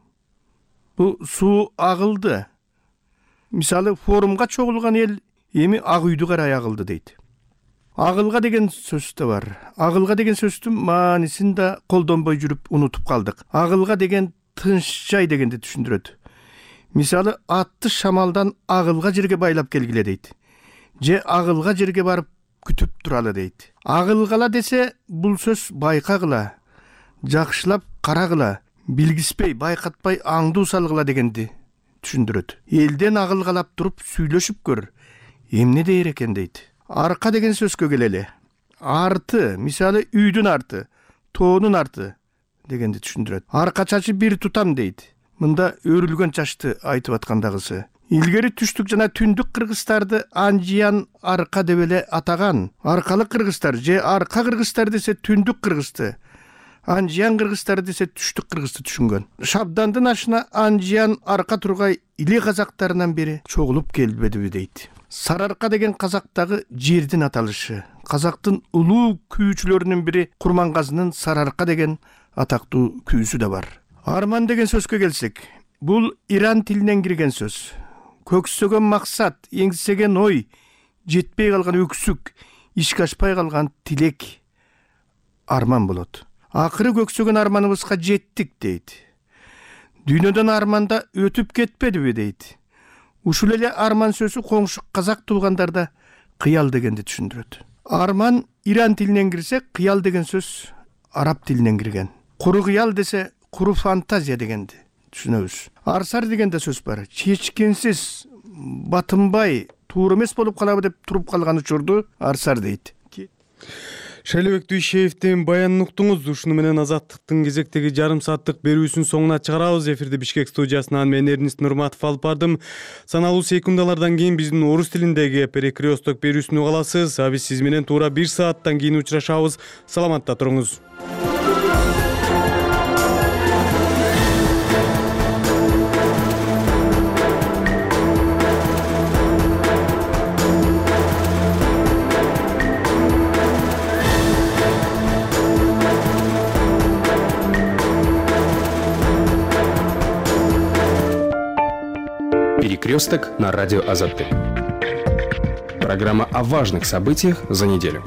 бул суу агылды. Мисалы, форумга чогулган эл эми ак үйдү карай агылды дейт. Агылга деген сөз да бар. Агылга деген сөздүн маанисин да колдонбой жүрүп унутуп калдык. Агылга деген тынч жай дегенди түшүндүрөт. Мисалы, атты шамалдан агылга жерге байлап келгиле дейт. Же агылга жерге барып күтүп туралы дейт. Агылгала десе, бул сөз байкагыла, жакшылап карагыла, билгиспей, байкатпай аңдуу салгыла дегенди түшүндүрөт. Элден агылгалап туруп сүйлөшүп көр, эмне дейер экен дейт. Арка деген сөзгө келели. Арты, мисалы, үйдүн арты, тоонун арты дегенди түшүндүрөт. Арка чачы бир тутам дейт. Мында өрүлгөн чачты айтып аткандагысы. Илгери түштүк жана түндүк кыргыздарды анжиян арка деп эле атаган. Аркалык кыргыздар же арка кыргыздар десе түндүк кыргызды, анжиян кыргыздар десе түштүк кыргызды түшүнгөн. Шабдандын ашына анжиян арка тургай иле казактарынан бери чогулуп келбедиби дейт. Сарыарка деген казактагы жердин аталышы. Казактын улуу күүчүлөрүнүн бири Курмангазынын Сарыарка деген атактуу күүсү да бар. Арман деген сөзгө келсек, бул Иран тилинен кирген сөз. Көксөгөн максат, эңсеген ой, жетпей калган өксүк, ишке ашпай калган тилек арман болот. Акыры көксөгөн арманыбызга жеттик дейт. Дүйнөдөн арманда өтүп кетпедиби дейт. Ушул эле арман сөзү коңшу казак туугандарда кыял дегенди түшүндүрөт. Арман Иран тилинен кирсе, кыял деген сөз араб тилинен кирген. Куру кыял десе, куру фантазия дегенди түшүнөбүз. Арсар деген да сөз бар. Чечкенсиз, батынбай, туура эмес болуп калабы деп туруп калган учурду арсар дейт. Шайлообек Дүйшеевдин баянын уктуңуз. Ушуну менен Азаттыктын кезектеги жарым сааттык берүүсүн соңуна чыгарабыз. Эфирди Бишкек студиясынан мен Эрнист Нурматов алып бардым. Саналуу секундалардан кийин биздин орус тилиндеги перекресток берүүсүн угаласыз. А биз сиз менен туура 1 сааттан кийин учурашабыз. Саламатта туруңуз. Перекресток на радио Азаттык. Программа о важных событиях за неделю.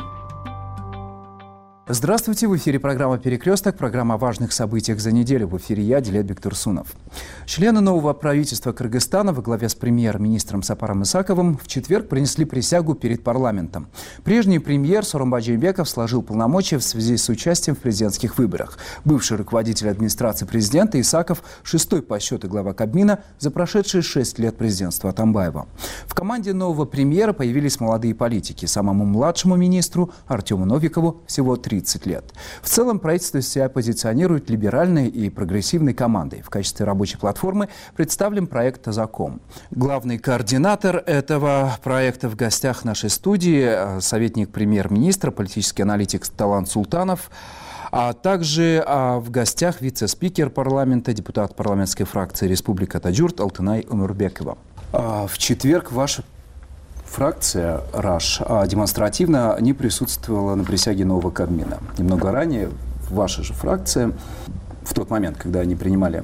Здравствуйте, в эфире программа «Перекресток», программа о важных событиях за неделю. В эфире я, Дилет Бектурсунов. Члены нового правительства Кыргызстана во главе с премьер-министром Сапаром Исаковым в четверг принесли присягу перед парламентом. Прежний премьер Сооронбай Жээнбеков сложил полномочия в связи с участием в президентских выборах. Бывший руководитель администрации президента Исаков – 6-й по счету глава Кабмина за прошедшие 6 лет президентства Атамбаева. В команде нового премьера появились молодые политики. Самому младшему министру Артему Новикову всего 30 лет. В целом правительство себя позиционирует либеральной и прогрессивной командой. В качестве рабочей платформы представлен проект «Тазаком». Главный координатор этого проекта в гостях нашей студии, советник премьер-министра, политический аналитик Талант Султанов, а также в гостях вице-спикер парламента, депутат парламентской фракции «Республика Таджурт» Алтынай Умурбекова. В четверг ваша фракция РАШ демонстративно не присутствовала на присяге нового Кабмина. Немного ранее ваша же фракция, в тот момент, когда они принимали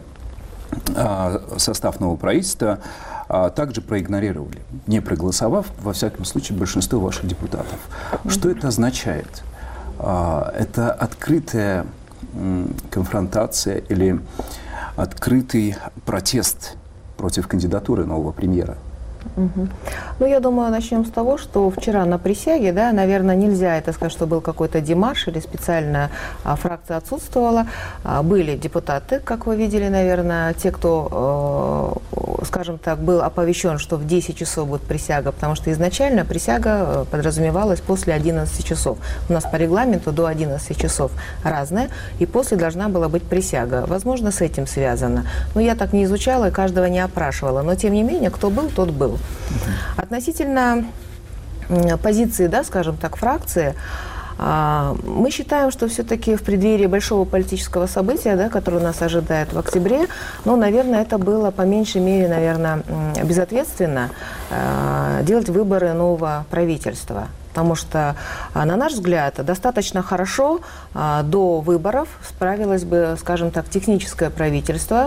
состав нового правительства, также проигнорировали, не проголосовав, во всяком случае, большинство ваших депутатов. Что это означает? Это открытая конфронтация или открытый протест против кандидатуры нового премьера? Ну, я думаю, начнем с того, что вчера на присяге, да, наверное, нельзя это сказать, что был какой-то демарш или специально фракция отсутствовала. Были депутаты, как вы видели, наверное, те, кто, скажем так, был оповещен, что в 10 часов будет присяга, потому что изначально присяга подразумевалась после 11 часов. У нас по регламенту до 11 часов разное, и после должна была быть присяга. Возможно, с этим связано. Но я так не изучала и каждого не опрашивала. Но, тем не менее, кто был, тот был. Относительно позиции, да, скажем так, фракции, мы считаем, что все-таки в преддверии большого политического события, да, которое нас ожидает в октябре, ну, наверное, это было по меньшей мере, наверное, безответственно делать выборы нового правительства. Потому что, на наш взгляд, достаточно хорошо до выборов справилось бы, скажем так, техническое правительство,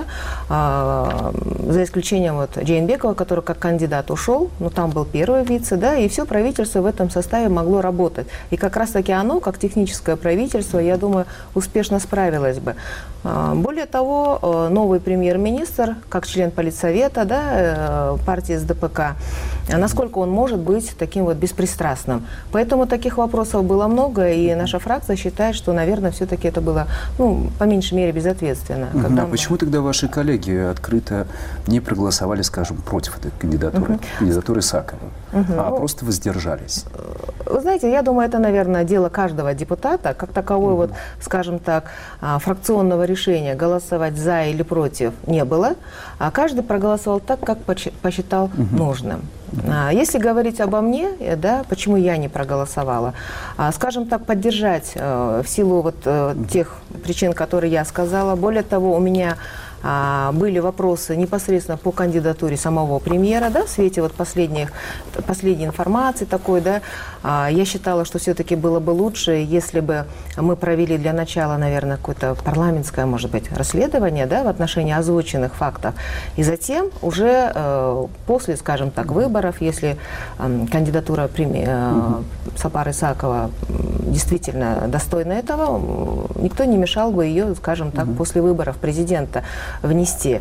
за исключением вот Жээнбекова, который как кандидат ушел, но там был первый вице, да, и все правительство в этом составе могло работать. И как раз-таки оно, как техническое правительство, я думаю, успешно справилось бы. Более того, новый премьер-министр, как член политсовета, да, партии СДПК, насколько он может быть таким вот беспристрастным. Поэтому таких вопросов было много, и наша фракция считает, что, наверное, все-таки это было, ну, по меньшей мере, безответственно. Почему тогда ваши коллеги открыто не проголосовали, скажем, против этой кандидатуры, кандидатуры Исакова, а просто воздержались? Вы знаете, я думаю, это, наверное, дело каждого депутата, как таковой, вот, скажем так, фракционного решения голосовать за или против не было, а каждый проголосовал так, как посчитал нужным. Если говорить обо мне, да, почему я не проголосовала, скажем так, поддержать в силу вот тех причин, которые я сказала. Более того, у меня были вопросы непосредственно по кандидатуре самого премьера, да, в свете вот последней информации такой, да, я считала, что все-таки было бы лучше, если бы мы провели для начала, наверное, какое-то парламентское, может быть, расследование, да, в отношении озвученных фактов, и затем уже после, скажем так, выборов, если кандидатура Сапара Исакова действительно достойна этого, никто не мешал бы ее, скажем так, после выборов президента внести.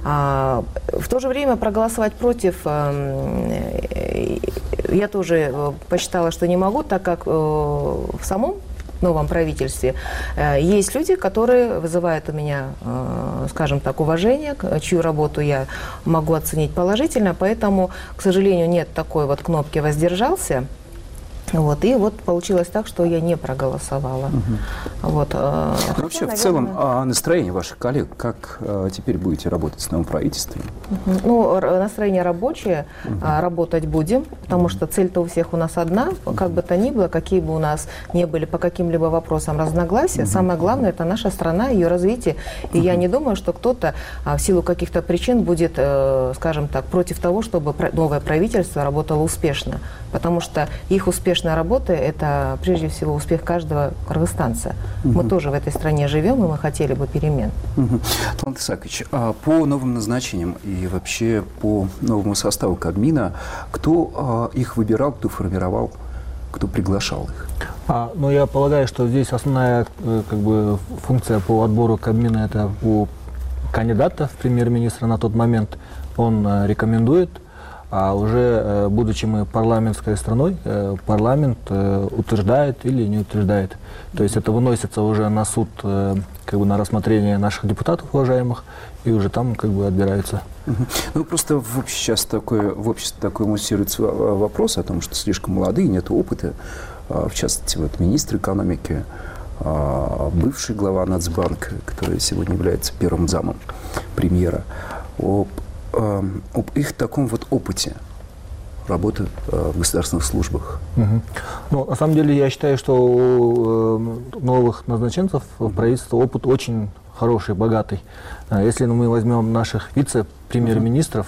В то же время проголосовать против я тоже посчитала, что не могу, так как в самом новом правительстве. Есть люди, которые вызывают у меня, скажем так, уважение, чью работу я могу оценить положительно, поэтому, к сожалению, нет такой вот кнопки «воздержался». Вот, и вот получилось так, что я не проголосовала. Вот, вообще, в целом, настроение ваших коллег, как теперь будете работать с новым правительством? Ну, настроение рабочее, работать будем, потому что цель-то у всех у нас одна, как бы то ни было, какие бы у нас не были по каким-либо вопросам разногласия, самое главное – это наша страна, ее развитие. И я не думаю, что кто-то в силу каких-то причин будет, скажем так, против того, чтобы новое правительство работало успешно, потому что их успешная работа – это прежде всего успех каждого кыргызстанца. Мы тоже в этой стране живем, и мы хотели бы перемен. Талант Исакович, по новым назначениям и вообще по новому составу Кабмина, кто их выбирал, кто формировал, кто приглашал их? Ну, я полагаю, что здесь основная функция по отбору Кабмина – это у кандидата в премьер-министра на тот момент. Он рекомендует. А уже, будучи мы парламентской страной, парламент утверждает или не утверждает. То есть это выносится уже на суд, на рассмотрение наших депутатов уважаемых, и уже там отбирается. Ну, просто в обществе такой муссируется вопрос о том, что слишком молодые, нет опыта, в частности, министр экономики, бывший глава Нацбанка, который сегодня является первым замом премьера, об их таком опыте работы в государственных службах. Ну, на самом деле, я считаю, что у новых назначенцев в правительство опыт очень хороший, богатый. Если мы возьмем наших вице-премьер-министров,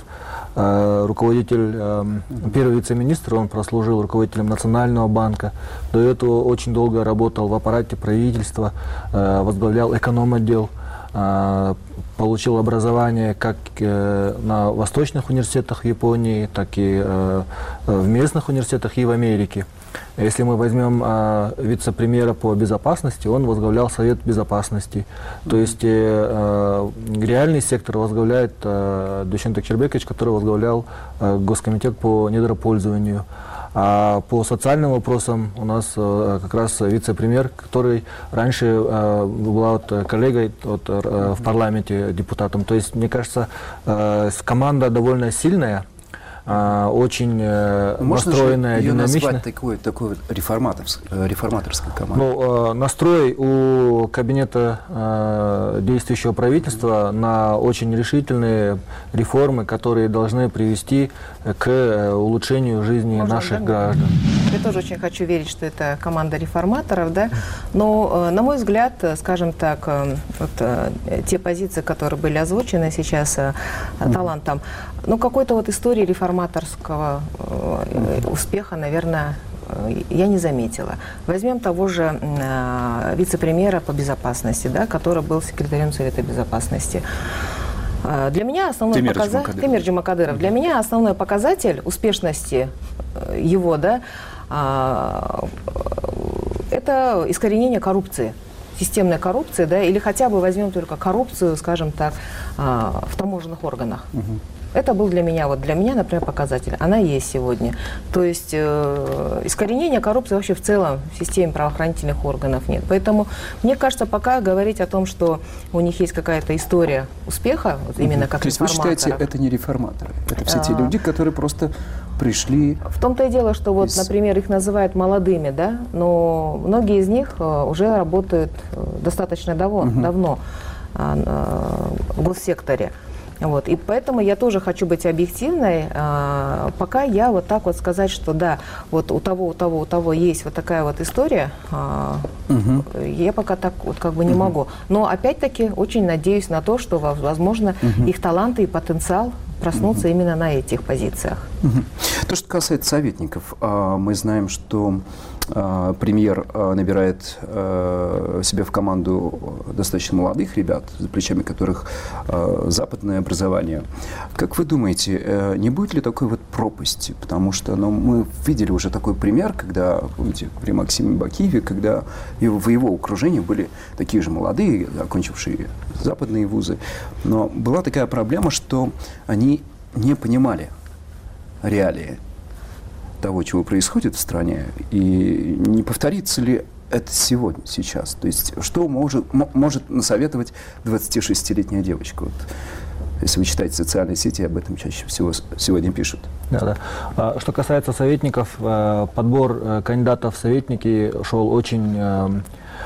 первый вице-министр, он прослужил руководителем Национального банка, до этого очень долго работал в аппарате правительства, возглавлял эконом-отдел, получил образование как на восточных университетах в Японии, так и в местных университетах и в Америке. Если мы возьмем вице-премьера по безопасности, он возглавлял Совет безопасности. То есть реальный сектор возглавляет Дүйшен Текшербекович, который возглавлял Госкомитет по недропользованию. А по социальным вопросам у нас как раз вице-премьер, который раньше была коллегой в парламенте депутатом. То есть, мне кажется, команда довольно сильная, очень настроенная, динамичная. Можно назвать такой реформаторской командой? Ну, настрой у кабинета действующего правительства на очень решительные реформы, которые должны привести к улучшению жизни наших граждан. Я тоже очень хочу верить, что это команда реформаторов, да. Но, на мой взгляд, скажем так, те позиции, которые были озвучены сейчас талантом, какой-то истории реформаторского успеха, наверное, я не заметила. Возьмем того же вице-премьера по безопасности, да, который был секретарем Совета безопасности. Для меня основной показатель Темир Джумакадыров. Для меня основной показатель успешности его, да, это искоренение коррупции, системной коррупции, да, или хотя бы возьмем только коррупцию, скажем так, в таможенных органах. Это был для меня, например, показатель. Она есть сегодня. То есть искоренения коррупции вообще в целом в системе правоохранительных органов нет. Поэтому, мне кажется, пока говорить о том, что у них есть какая-то история успеха, именно как реформаторов. То есть вы считаете, это не реформаторы? Это все те люди, которые просто пришли... В том-то и дело, что например, их называют молодыми, да, но многие из них уже работают достаточно давно в госсекторе. И поэтому я тоже хочу быть объективной. Пока я сказать, что да, у того есть такая история, я пока так не могу. Но опять-таки очень надеюсь на то, что, возможно, их таланты и потенциал проснутся именно на этих позициях. То, что касается советников, мы знаем, что премьер набирает себе в команду достаточно молодых ребят, за плечами которых западное образование. Как вы думаете, не будет ли такой пропасти? Потому что мы видели уже такой пример, когда, помните, при Максиме Бакиеве, когда в его окружении были такие же молодые, окончившие западные вузы. Но была такая проблема, что они не понимали реалии того, чего происходит в стране, и не повторится ли это сегодня, сейчас? То есть что может насоветовать 26-летняя девочка? Вот, если вы читаете социальные сети, об этом чаще всего сегодня пишут. Да. Что касается советников, подбор кандидатов в советники шел очень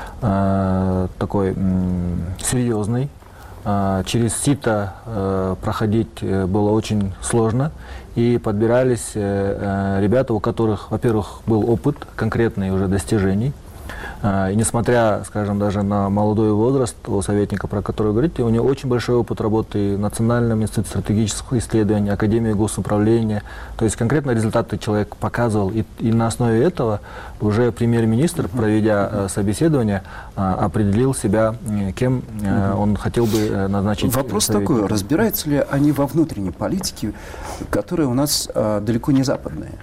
такой серьезный. Через сито проходить было очень сложно. И подбирались ребята, у которых, во-первых, был опыт, конкретные уже достижений. И несмотря, скажем, даже на молодой возраст у советника, про который вы говорите, у него очень большой опыт работы в Национальном институте стратегических исследований, Академии госуправления. То есть конкретно результаты человек показывал. И на основе этого уже премьер-министр, проведя собеседование, определил себя, кем он хотел бы назначить. Вопрос такой, разбираются ли они во внутренней политике, которая у нас далеко не западная?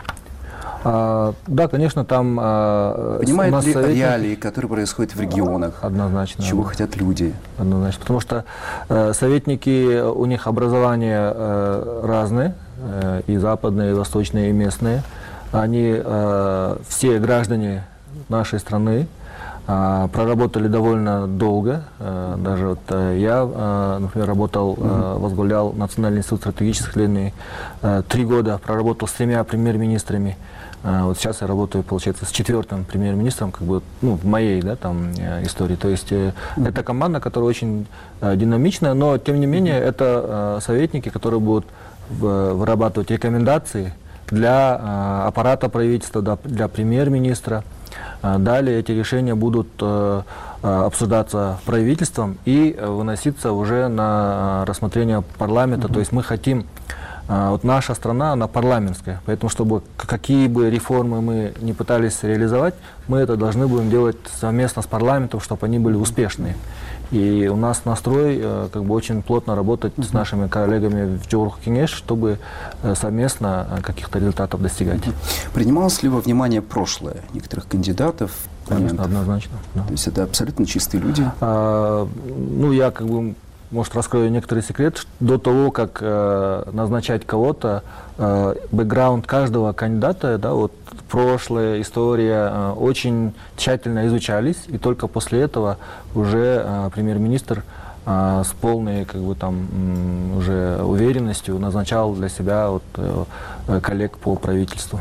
Да, конечно, там... Понимают ли реалии, которые происходят в регионах? Однозначно. Чего хотят люди? Однозначно. Потому что советники, у них образование разные, и западные, и восточные, и местные. Они все граждане нашей страны, проработали довольно долго. Даже вот я, например, работал, возглавлял Национальный институт стратегических исследований. 3 года проработал с 3 премьер-министрами. Вот сейчас я работаю, получается, с 4-м премьер-министром, как бы, ну, в моей, да, там, истории. То есть это команда, которая очень динамичная, но, тем не менее, это советники, которые будут вырабатывать рекомендации для аппарата правительства, для премьер-министра. Далее эти решения будут обсуждаться правительством и выноситься уже на рассмотрение парламента. То есть мы хотим, вот наша страна, она парламентская, поэтому чтобы какие бы реформы мы не пытались реализовать, мы это должны будем делать совместно с парламентом, чтобы они были успешные. И у нас настрой как бы очень плотно работать с нашими коллегами в Джоурх Кеңеш, чтобы совместно каких-то результатов достигать. Принималось ли во внимание прошлое некоторых кандидатов? Конечно, однозначно. Да. То есть это абсолютно чистые люди? Ну, я как бы, может, раскрою некоторый секрет. До того, как назначать кого-то, бэкграунд каждого кандидата, да, вот прошлая история очень тщательно изучались, и только после этого уже премьер-министр с полной, как бы, там, уже уверенностью назначал для себя вот, коллег по правительству.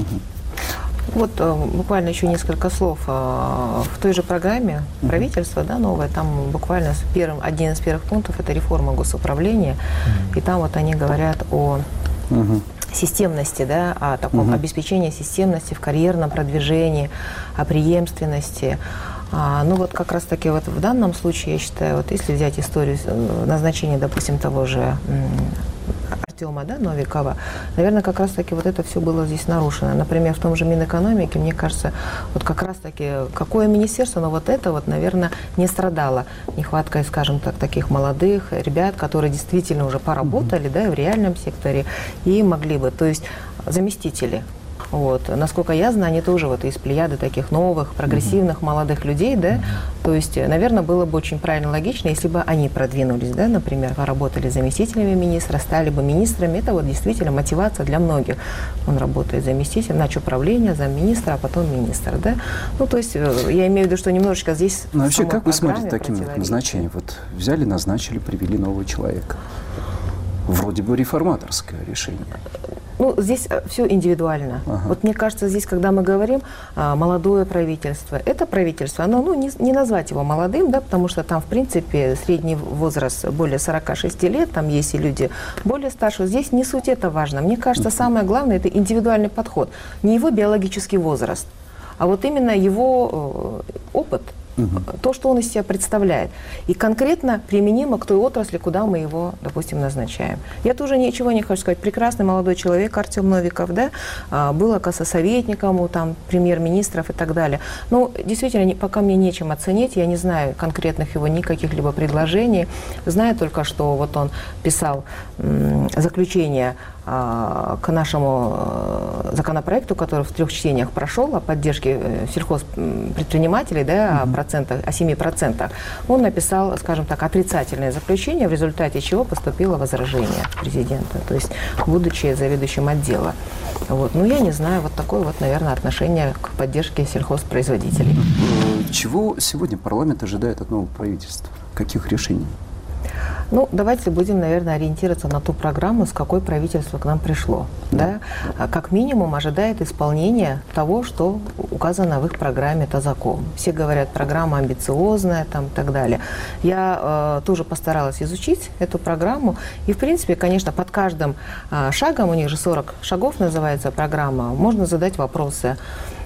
Вот буквально еще несколько слов. В той же программе правительства, да, новое, там буквально один из первых пунктов – это реформа госуправления. И там вот они говорят о системности, да, о таком обеспечении системности в карьерном продвижении, о преемственности. Ну вот как раз таки вот в данном случае, я считаю, вот если взять историю назначения, допустим, того же Артема, да, Новикова, наверное, как раз-таки вот это все было здесь нарушено. Например, в том же Минэкономике, мне кажется, вот как раз-таки какое министерство, но вот это вот, наверное, не страдало нехваткой, скажем так, таких молодых ребят, которые действительно уже поработали, да, в реальном секторе и могли бы, то есть заместители. Вот. Насколько я знаю, они тоже вот из плеяды таких новых, прогрессивных, молодых людей, да, то есть, наверное, было бы очень правильно, логично, если бы они продвинулись, да, например, поработали заместителями министра, стали бы министрами, это вот действительно мотивация для многих. Он работает заместителем, начуправления, замминистра, а потом министр, да, ну, то есть, я имею в виду, что немножечко здесь... Ну, вообще, как вы смотрите таким назначением? Вот взяли, назначили, привели нового человека. Вроде бы реформаторское решение. Ну, здесь все индивидуально. Вот мне кажется, здесь, когда мы говорим молодое правительство, это правительство, оно, ну, не назвать его молодым, да, потому что там, в принципе, средний возраст более 46 лет, там есть и люди более старшие. Здесь не суть это важно. Мне кажется, самое главное – это индивидуальный подход. Не его биологический возраст, а вот именно его опыт. То, что он из себя представляет. И конкретно применимо к той отрасли, куда мы его, допустим, назначаем. Я тоже ничего не хочу сказать. Прекрасный молодой человек Артем Новиков, да, был, оказывается, советником у там премьер-министров и так далее. Но действительно, пока мне нечем оценить, я не знаю конкретных его никаких либо предложений. Знаю только, что вот он писал заключение к нашему законопроекту, который в 3 чтениях прошел, о поддержке сельхозпредпринимателей, да, о 7%. Он написал, скажем так, отрицательное заключение, в результате чего поступило возражение президента, то есть будучи заведующим отдела. Вот. Ну, я не знаю, вот такое вот, наверное, отношение к поддержке сельхозпроизводителей. Чего сегодня парламент ожидает от нового правительства? Каких решений? Ну, давайте будем, наверное, ориентироваться на ту программу, с какой правительство к нам пришло. Да? Как минимум ожидает исполнения того, что указано в их программе Тазаком. Все говорят, программа амбициозная там, и так далее. Я тоже постаралась изучить эту программу. И, в принципе, конечно, под каждым шагом, у них же 40 шагов называется программа, можно задать вопросы.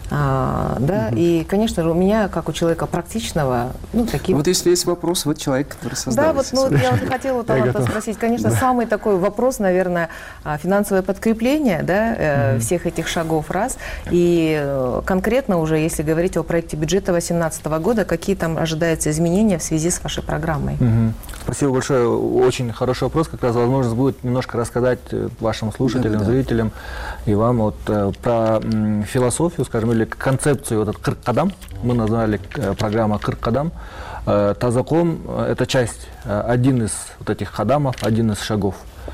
Да, и, конечно же, у меня, как у человека практичного, такие... Вот если есть вопрос, вот человек, который создал. Да, я хотела спросить, конечно, самый такой вопрос, наверное, финансовое подкрепление, да, всех этих шагов, раз. И конкретно уже, если говорить о проекте бюджета 2018 года, какие там ожидаются изменения в связи с вашей программой? Спасибо большое. Очень хороший вопрос. Как раз возможность будет немножко рассказать вашим слушателям, зрителям и вам вот про философию, скажем, или концепцию вот этот Кырк-Кадам. Мы назвали программа Кырк-Кадам. Тазаком – это часть, один из вот этих кадамов, один из шагов.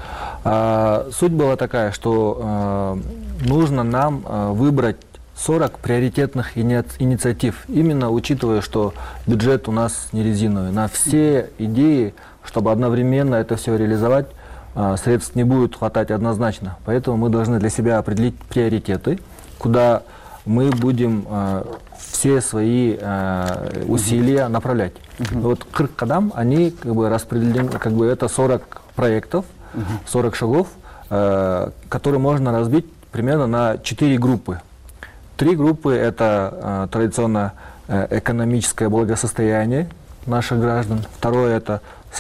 Суть была такая, что нужно нам выбрать 40 приоритетных инициатив, именно учитывая, что бюджет у нас не резиновый. На все идеи, чтобы одновременно это все реализовать, средств не будет хватать однозначно. Поэтому мы должны для себя определить приоритеты, куда мы будем все свои усилия направлять. Вот Кырк-Кадам, они распределены, это 40 проектов, 40 шагов, которые можно разбить примерно на 4 группы. 3 группы – это традиционно экономическое благосостояние наших граждан. Второе – это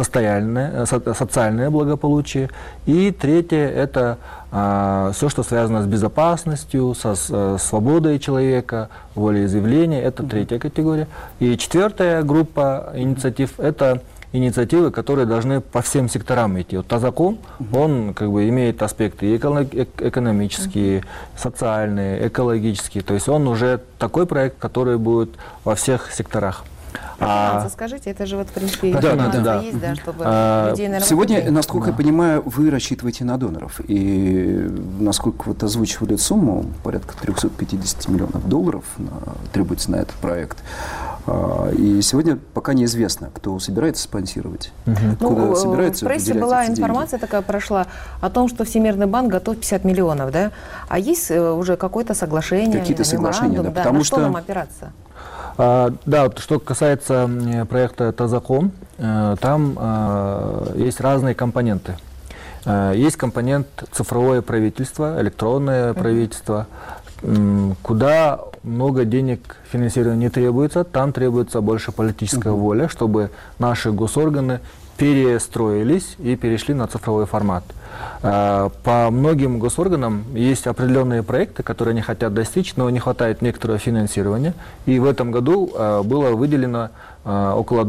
социальное благополучие. И третье – это все, что связано с безопасностью, со свободой человека, волеизъявления. Это третья категория. И четвертая группа инициатив – это инициативы, которые должны по всем секторам идти. Вот Тазаком, он имеет аспекты экономические, социальные, экологические. То есть он уже такой проект, который будет во всех секторах. Скажите, это же в принципе есть, чтобы людей, наверное, сегодня, насколько я понимаю, вы рассчитываете на доноров. И насколько вот озвучивали сумму, порядка 350 миллионов долларов требуется на этот проект. И сегодня пока неизвестно, кто собирается спонсировать, куда собирается. В прессе была информация такая прошла о том, что Всемирный банк готов 50 миллионов, да? А есть уже какое-то соглашение, какие-то соглашения, да, потому на что нам опираться? Да, вот что касается проекта Тазаком, там есть разные компоненты. Есть компонент цифровое правительство, электронное правительство, куда много денег финансирования не требуется, там требуется больше политическая воля, чтобы наши госорганы перестроились и перешли на цифровой формат. По многим госорганам есть определенные проекты, которые они хотят достичь, но не хватает некоторого финансирования. И в этом году было выделено около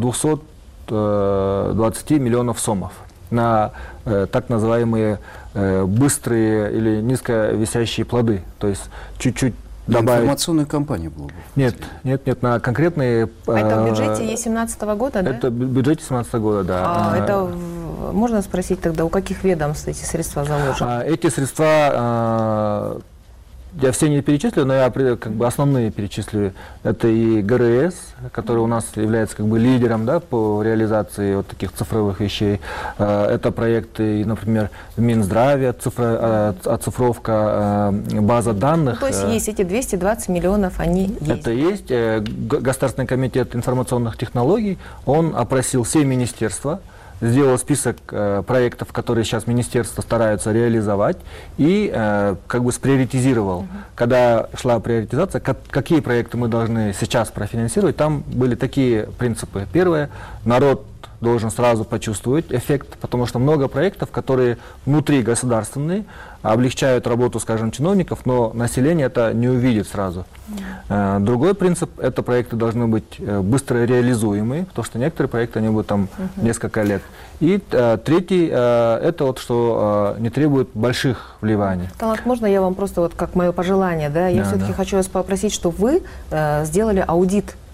220 миллионов сомов на так называемые быстрые или низковисящие плоды. То есть чуть-чуть добавить... Информационную кампанию было бы? Нет, на конкретные... Это в бюджете 2017 года, да? Это в бюджете 2017 года, да. Это можно спросить тогда, у каких ведомств эти средства заложены? Эти средства... Я все не перечислю, но я основные перечислю. Это и ГРС, который у нас является лидером, да, по реализации вот таких цифровых вещей. Это проекты, например, в Минздраве, оцифровка база данных. То есть есть эти 220 миллионов, они есть? Это есть. Государственный комитет информационных технологий, он опросил все министерства, сделал список проектов, которые сейчас министерства стараются реализовать, и сприоритизировал. Когда шла приоритизация, какие проекты мы должны сейчас профинансировать, там были такие принципы. Первое, народ должен сразу почувствовать эффект, потому что много проектов, которые внутри государственные, облегчают работу, скажем, чиновников, но население это не увидит сразу. Другой принцип, это проекты должны быть быстро реализуемые, потому что некоторые проекты, они будут там несколько лет. И третий, это вот, что не требует больших вливаний. Талант, можно я вам просто, вот как мое пожелание, да? Я все-таки хочу вас попросить, что вы сделали аудит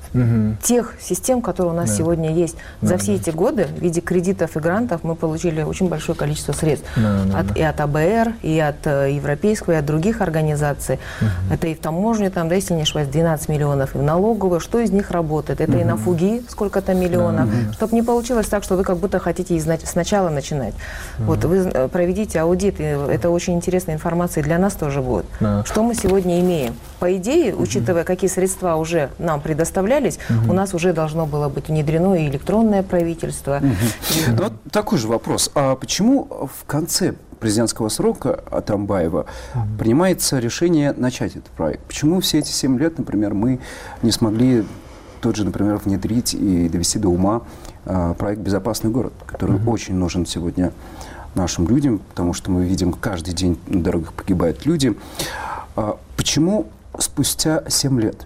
тех систем, которые у нас сегодня есть. За все эти годы в виде кредитов и грантов мы получили очень большое количество средств. И от АБР, и от Европейского, и от других организаций. Это и в таможне, там, да, если не ошибаюсь, 12 миллионов, и в налоговую. Что из них работает? Это и на ФУГИ сколько-то миллионов. Чтобы не получилось так, что вы как будто хотите сначала начинать. Вот вы проведите аудит, и это очень интересная информация для нас тоже будет. Что мы сегодня имеем? По идее, учитывая, какие средства уже нам предоставлялись, у нас уже должно было быть внедрено и электронное правительство. Вот такой же вопрос. А почему в конце президентского срока Атамбаева принимается решение начать этот проект? Почему все эти 7 лет, например, мы не смогли тот же, например, внедрить и довести до ума проект «Безопасный город», который очень нужен сегодня нашим людям, потому что мы видим, каждый день на дорогах погибают люди. Почему спустя 7 лет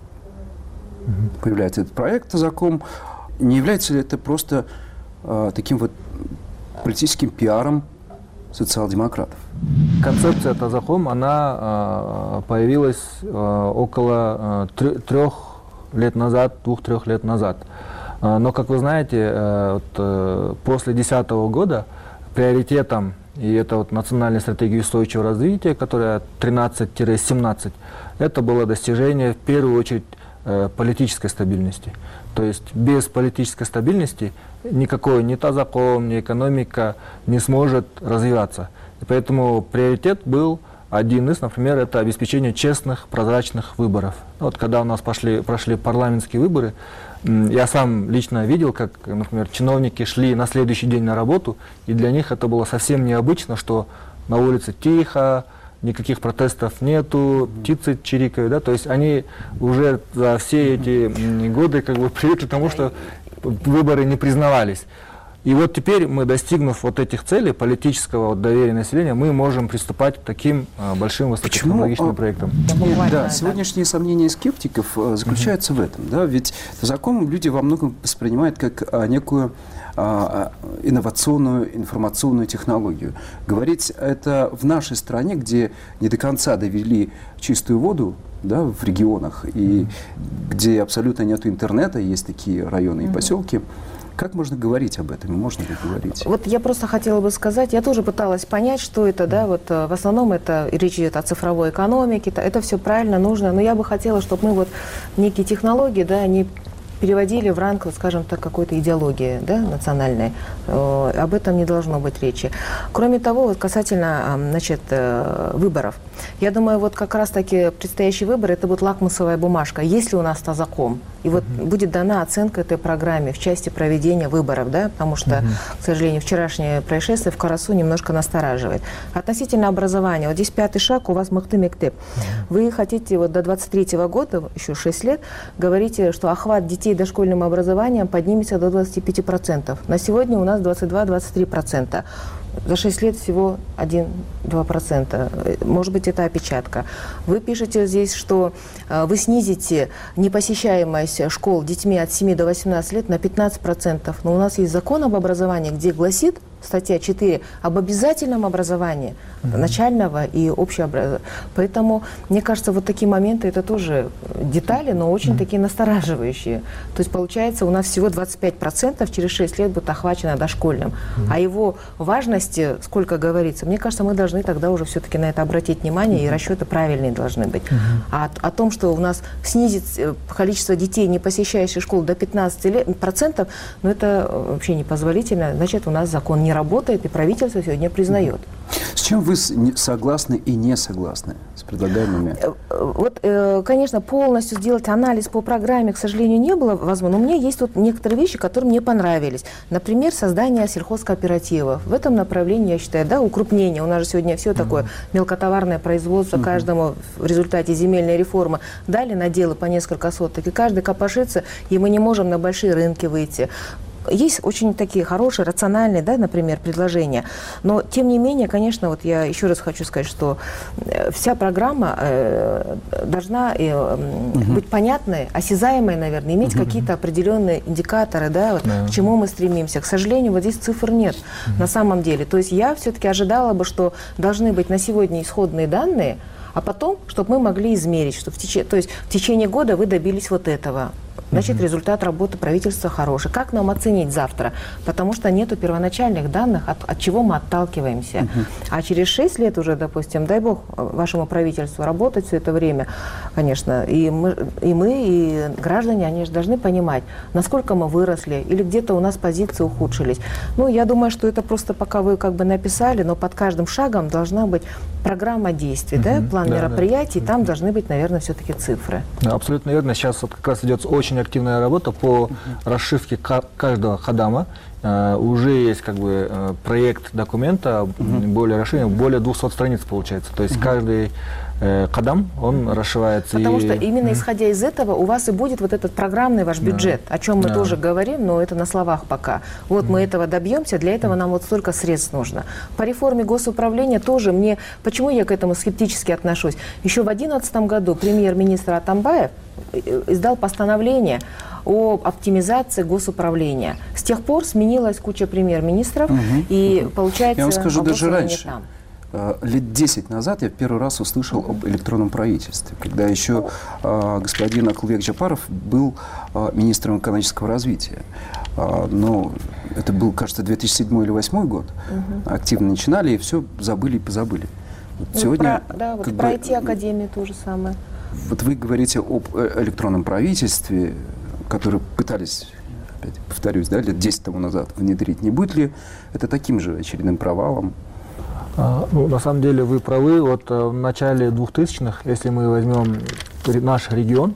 появляется этот проект «Тазаком»? Не является ли это просто таким вот политическим пиаром социал-демократов? Концепция «Тазаком», она появилась около 3 лет назад, 2-3 лет назад. Но, как вы знаете, после 2010 года приоритетом, и это вот национальная стратегия устойчивого развития, которая 13-17, это было достижение в первую очередь политической стабильности. То есть без политической стабильности никакой ни Тазаком, ни экономика не сможет развиваться. И поэтому приоритет был один из, например, это обеспечение честных, прозрачных выборов. Вот когда у нас прошли парламентские выборы, я сам лично видел, как, например, чиновники шли на следующий день на работу, и для них это было совсем необычно, что на улице тихо, никаких протестов нету, птицы чирикают, да, то есть они уже за все эти годы как бы привыкли к тому, что выборы не признавались. И вот теперь мы, достигнув вот этих целей политического доверия населения, мы можем приступать к таким большим высокотехнологичным проектам. Да, сегодняшние сомнения скептиков заключаются в этом. Да? Ведь Тазаком люди во многом воспринимают как некую инновационную информационную технологию. Говорить это в нашей стране, где не до конца довели чистую воду, да, в регионах, и где абсолютно нет интернета, есть такие районы и поселки. Как можно говорить об этом? Можно ли говорить? Вот я просто хотела бы сказать, я тоже пыталась понять, что это, да, вот в основном это речь идет о цифровой экономике, это все правильно, нужно, но я бы хотела, чтобы мы вот некие технологии, да, они переводили в ранг, вот, скажем так, какой-то идеологии, да, национальной. Об этом не должно быть речи. Кроме того, вот касательно, значит, выборов. Я думаю, вот как раз-таки предстоящий выбор, это будет лакмусовая бумажка. Есть ли у нас Тазаком? И вот будет дана оценка этой программе в части проведения выборов, да, потому что, к сожалению, вчерашнее происшествие в Карасу немножко настораживает. Относительно образования, вот здесь 5-й шаг, у вас Мыхты Мектеп. Вы хотите вот до 23-го года, еще 6 лет, говорите, что охват детей дошкольным образованием поднимется до 25%. На сегодня у нас 22-23%. За 6 лет всего 1-2%. Может быть, это опечатка. Вы пишете здесь, что вы снизите непосещаемость школ детьми от 7 до 18 лет на 15%. Но у нас есть закон об образовании, где гласит, статья 4, об обязательном образовании начального и общеобразовательного. Поэтому, мне кажется, вот такие моменты, это тоже детали, но очень такие настораживающие. То есть, получается, у нас всего 25% через 6 лет будет охвачено дошкольным. А его важности, сколько говорится, мне кажется, мы должны тогда уже все-таки на это обратить внимание, и расчеты правильные должны быть. А о том, что у нас снизить количество детей, не посещающих школу, до 15%, ну, это вообще непозволительно. Значит, у нас закон не работает, и правительство сегодня признает. С чем вы согласны и не согласны с предлагаемыми? Вот, конечно, полностью сделать анализ по программе, к сожалению, не было возможно. Но у меня есть вот некоторые вещи, которые мне понравились. Например, создание сельхозкооперативов. В этом направлении, я считаю, да, укрупнение. У нас же сегодня все такое мелкотоварное производство, каждому в результате земельной реформы дали наделы по несколько соток, и каждый копошится, и мы не можем на большие рынки выйти. Есть очень такие хорошие, рациональные, да, например, предложения. Но, тем не менее, конечно, вот я еще раз хочу сказать, что вся программа должна быть понятной, осязаемой, наверное, иметь какие-то определенные индикаторы, да, вот, к чему мы стремимся. К сожалению, вот здесь цифр нет на самом деле. То есть я все-таки ожидала бы, что должны быть на сегодня исходные данные, а потом, чтобы мы могли измерить, что то есть в течение года вы добились вот этого. значит, результат работы правительства хороший. Как нам оценить завтра? Потому что нету первоначальных данных, от чего мы отталкиваемся. А через 6 лет уже, допустим, дай бог вашему правительству работать все это время, конечно, и мы, и граждане, они же должны понимать, насколько мы выросли, или где-то у нас позиции ухудшились. Ну, я думаю, что это просто пока вы как бы написали, но под каждым шагом должна быть программа действий, план мероприятий, там должны быть, наверное, все-таки цифры. Да, абсолютно верно. Сейчас вот как раз идет очень активная работа по расшивке каждого ходама. Уже есть как бы проект документа, более расширенный, более 200 страниц получается. То есть каждый кадам, он расшивается. Потому что именно исходя из этого у вас и будет вот этот программный ваш бюджет, о чем мы тоже говорим, но это на словах пока. Вот мы этого добьемся, для этого нам вот столько средств нужно. По реформе госуправления тоже почему я к этому скептически отношусь? Еще в 2011 году премьер-министр Атамбаев издал постановление о оптимизации госуправления. С тех пор сменилась куча премьер-министров, и получается... Я вам скажу даже раньше. Лет 10 назад я первый раз услышал об электронном правительстве, когда еще господин Акылбек Джапаров был министром экономического развития. Но это был, кажется, 2007 или 2008 год. Активно начинали, и все забыли и позабыли. Вот сегодня, про IT-академию то же самое. Вот вы говорите об электронном правительстве, которое пытались, опять повторюсь, лет 10 тому назад внедрить. Не будет ли это таким же очередным провалом? Ну, на самом деле вы правы. Вот в начале 2000-х, если мы возьмем наш регион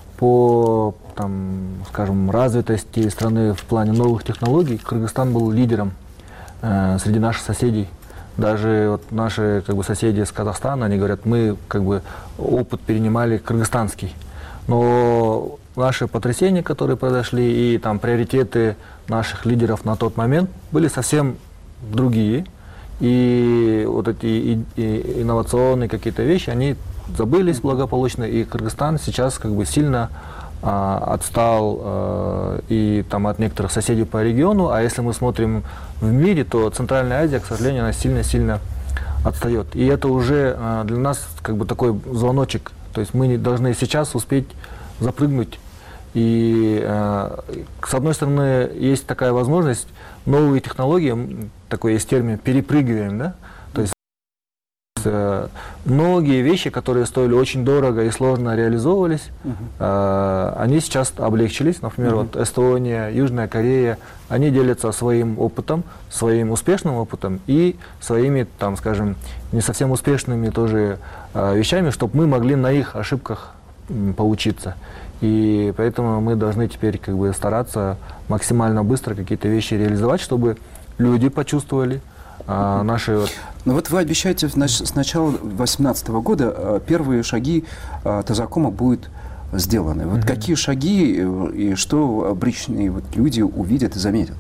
по, скажем, развитости страны в плане новых технологий, Кыргызстан был лидером среди наших соседей. Даже вот наши соседи из Казахстана, они говорят, мы опыт перенимали кыргызстанский. Но наши потрясения, которые произошли, и приоритеты наших лидеров на тот момент были совсем другие. И вот эти инновационные какие-то вещи, они забылись благополучно, и Кыргызстан сейчас сильно отстал и от некоторых соседей по региону. А если мы смотрим в мире, то Центральная Азия, к сожалению, она сильно-сильно отстает. И это уже для нас такой звоночек. То есть мы должны сейчас успеть запрыгнуть. И с одной стороны, есть такая возможность, новые технологии, такой есть термин, перепрыгиваем, да? То есть многие вещи, которые стоили очень дорого и сложно реализовывались, они сейчас облегчились. Например, вот Эстония, Южная Корея, они делятся своим опытом, своим успешным опытом и своими, скажем, не совсем успешными тоже вещами, чтобы мы могли на их ошибках поучиться. И поэтому мы должны теперь стараться максимально быстро какие-то вещи реализовать, чтобы люди почувствовали наши... Ну вот вы обещаете с начала 2018 года первые шаги Тазакома будут сделаны. Вот какие шаги и что обычные люди увидят и заметят?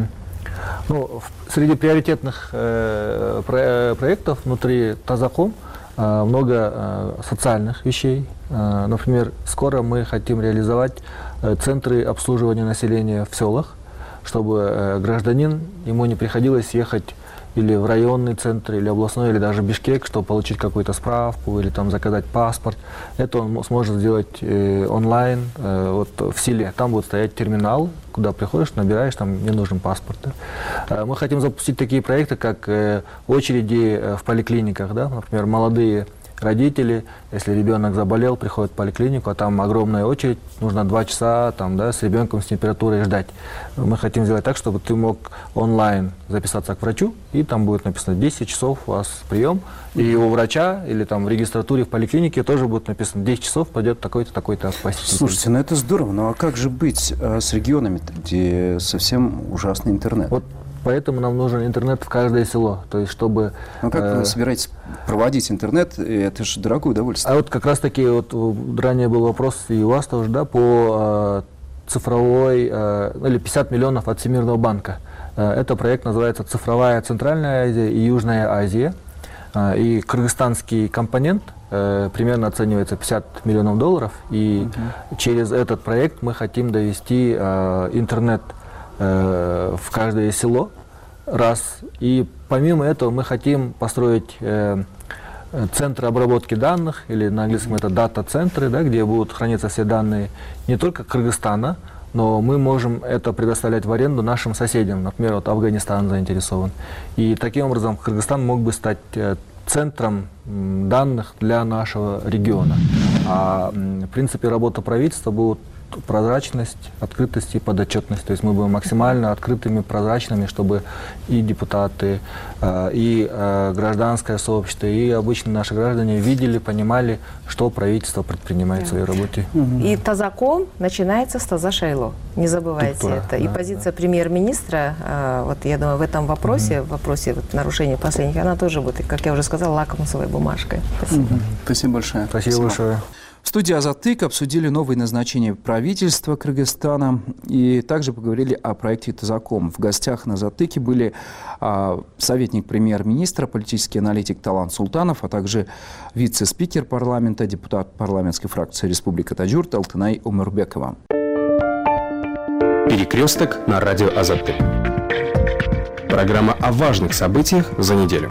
Ну, среди приоритетных проектов внутри Тазаком много социальных вещей. Например, скоро мы хотим реализовать центры обслуживания населения в селах, чтобы гражданин, ему не приходилось ехать или в районный центр, или областной, или даже Бишкек, чтобы получить какую-то справку или заказать паспорт. Это он сможет сделать онлайн, вот в селе. Там будет стоять терминал, куда приходишь, набираешь, там не нужен паспорт. Да. Мы хотим запустить такие проекты, как очереди в поликлиниках, да? Например, молодые родители, если ребенок заболел, приходят в поликлинику, а там огромная очередь, нужно 2 часа с ребенком с температурой ждать. Мы хотим сделать так, чтобы ты мог онлайн записаться к врачу, и там будет написано 10 часов у вас прием, и у врача или в регистратуре в поликлинике тоже будет написано 10 часов пойдет такой-то, такой-то посетитель. Слушайте, ну это здорово, но а как же быть с регионами, где совсем ужасный интернет? Вот поэтому нам нужен интернет в каждое село, то есть чтобы... Ну как вы собираетесь проводить интернет? Это же дорогое удовольствие. А вот как раз-таки ранее был вопрос и у вас тоже, да, по цифровой, или 50 миллионов от Всемирного банка. Это проект называется «Цифровая Центральная Азия и Южная Азия». И кыргызстанский компонент примерно оценивается 50 миллионов долларов. И через этот проект мы хотим довести интернет в каждое село, раз. И помимо этого мы хотим построить центры обработки данных, или на английском это дата-центры, да, где будут храниться все данные не только Кыргызстана, но мы можем это предоставлять в аренду нашим соседям. Например, вот Афганистан заинтересован. И таким образом Кыргызстан мог бы стать центром данных для нашего региона. В принципе, работа правительства будет прозрачность, открытость и подотчетность. То есть мы будем максимально открытыми, прозрачными, чтобы и депутаты, и гражданское сообщество, и обычные наши граждане видели, понимали, что правительство предпринимает в своей работе. И тазаком начинается с таза шайло. Не забывайте это. И позиция премьер-министра, вот я думаю, в этом вопросе, в вопросе вот нарушения последних, она тоже будет, как я уже сказала, лакмусовой бумажкой. Спасибо. Спасибо большое. Спасибо большое. В студии «Азаттык» обсудили новые назначения правительства Кыргызстана и также поговорили о проекте «Тазаком». В гостях на «Азаттыке» были советник премьер-министра, политический аналитик Талант Султанов, а также вице-спикер парламента, депутат парламентской фракции «Республика Таджурт» Алтынай Умурбекова. «Перекресток» на радио «Азаттык». Программа о важных событиях за неделю.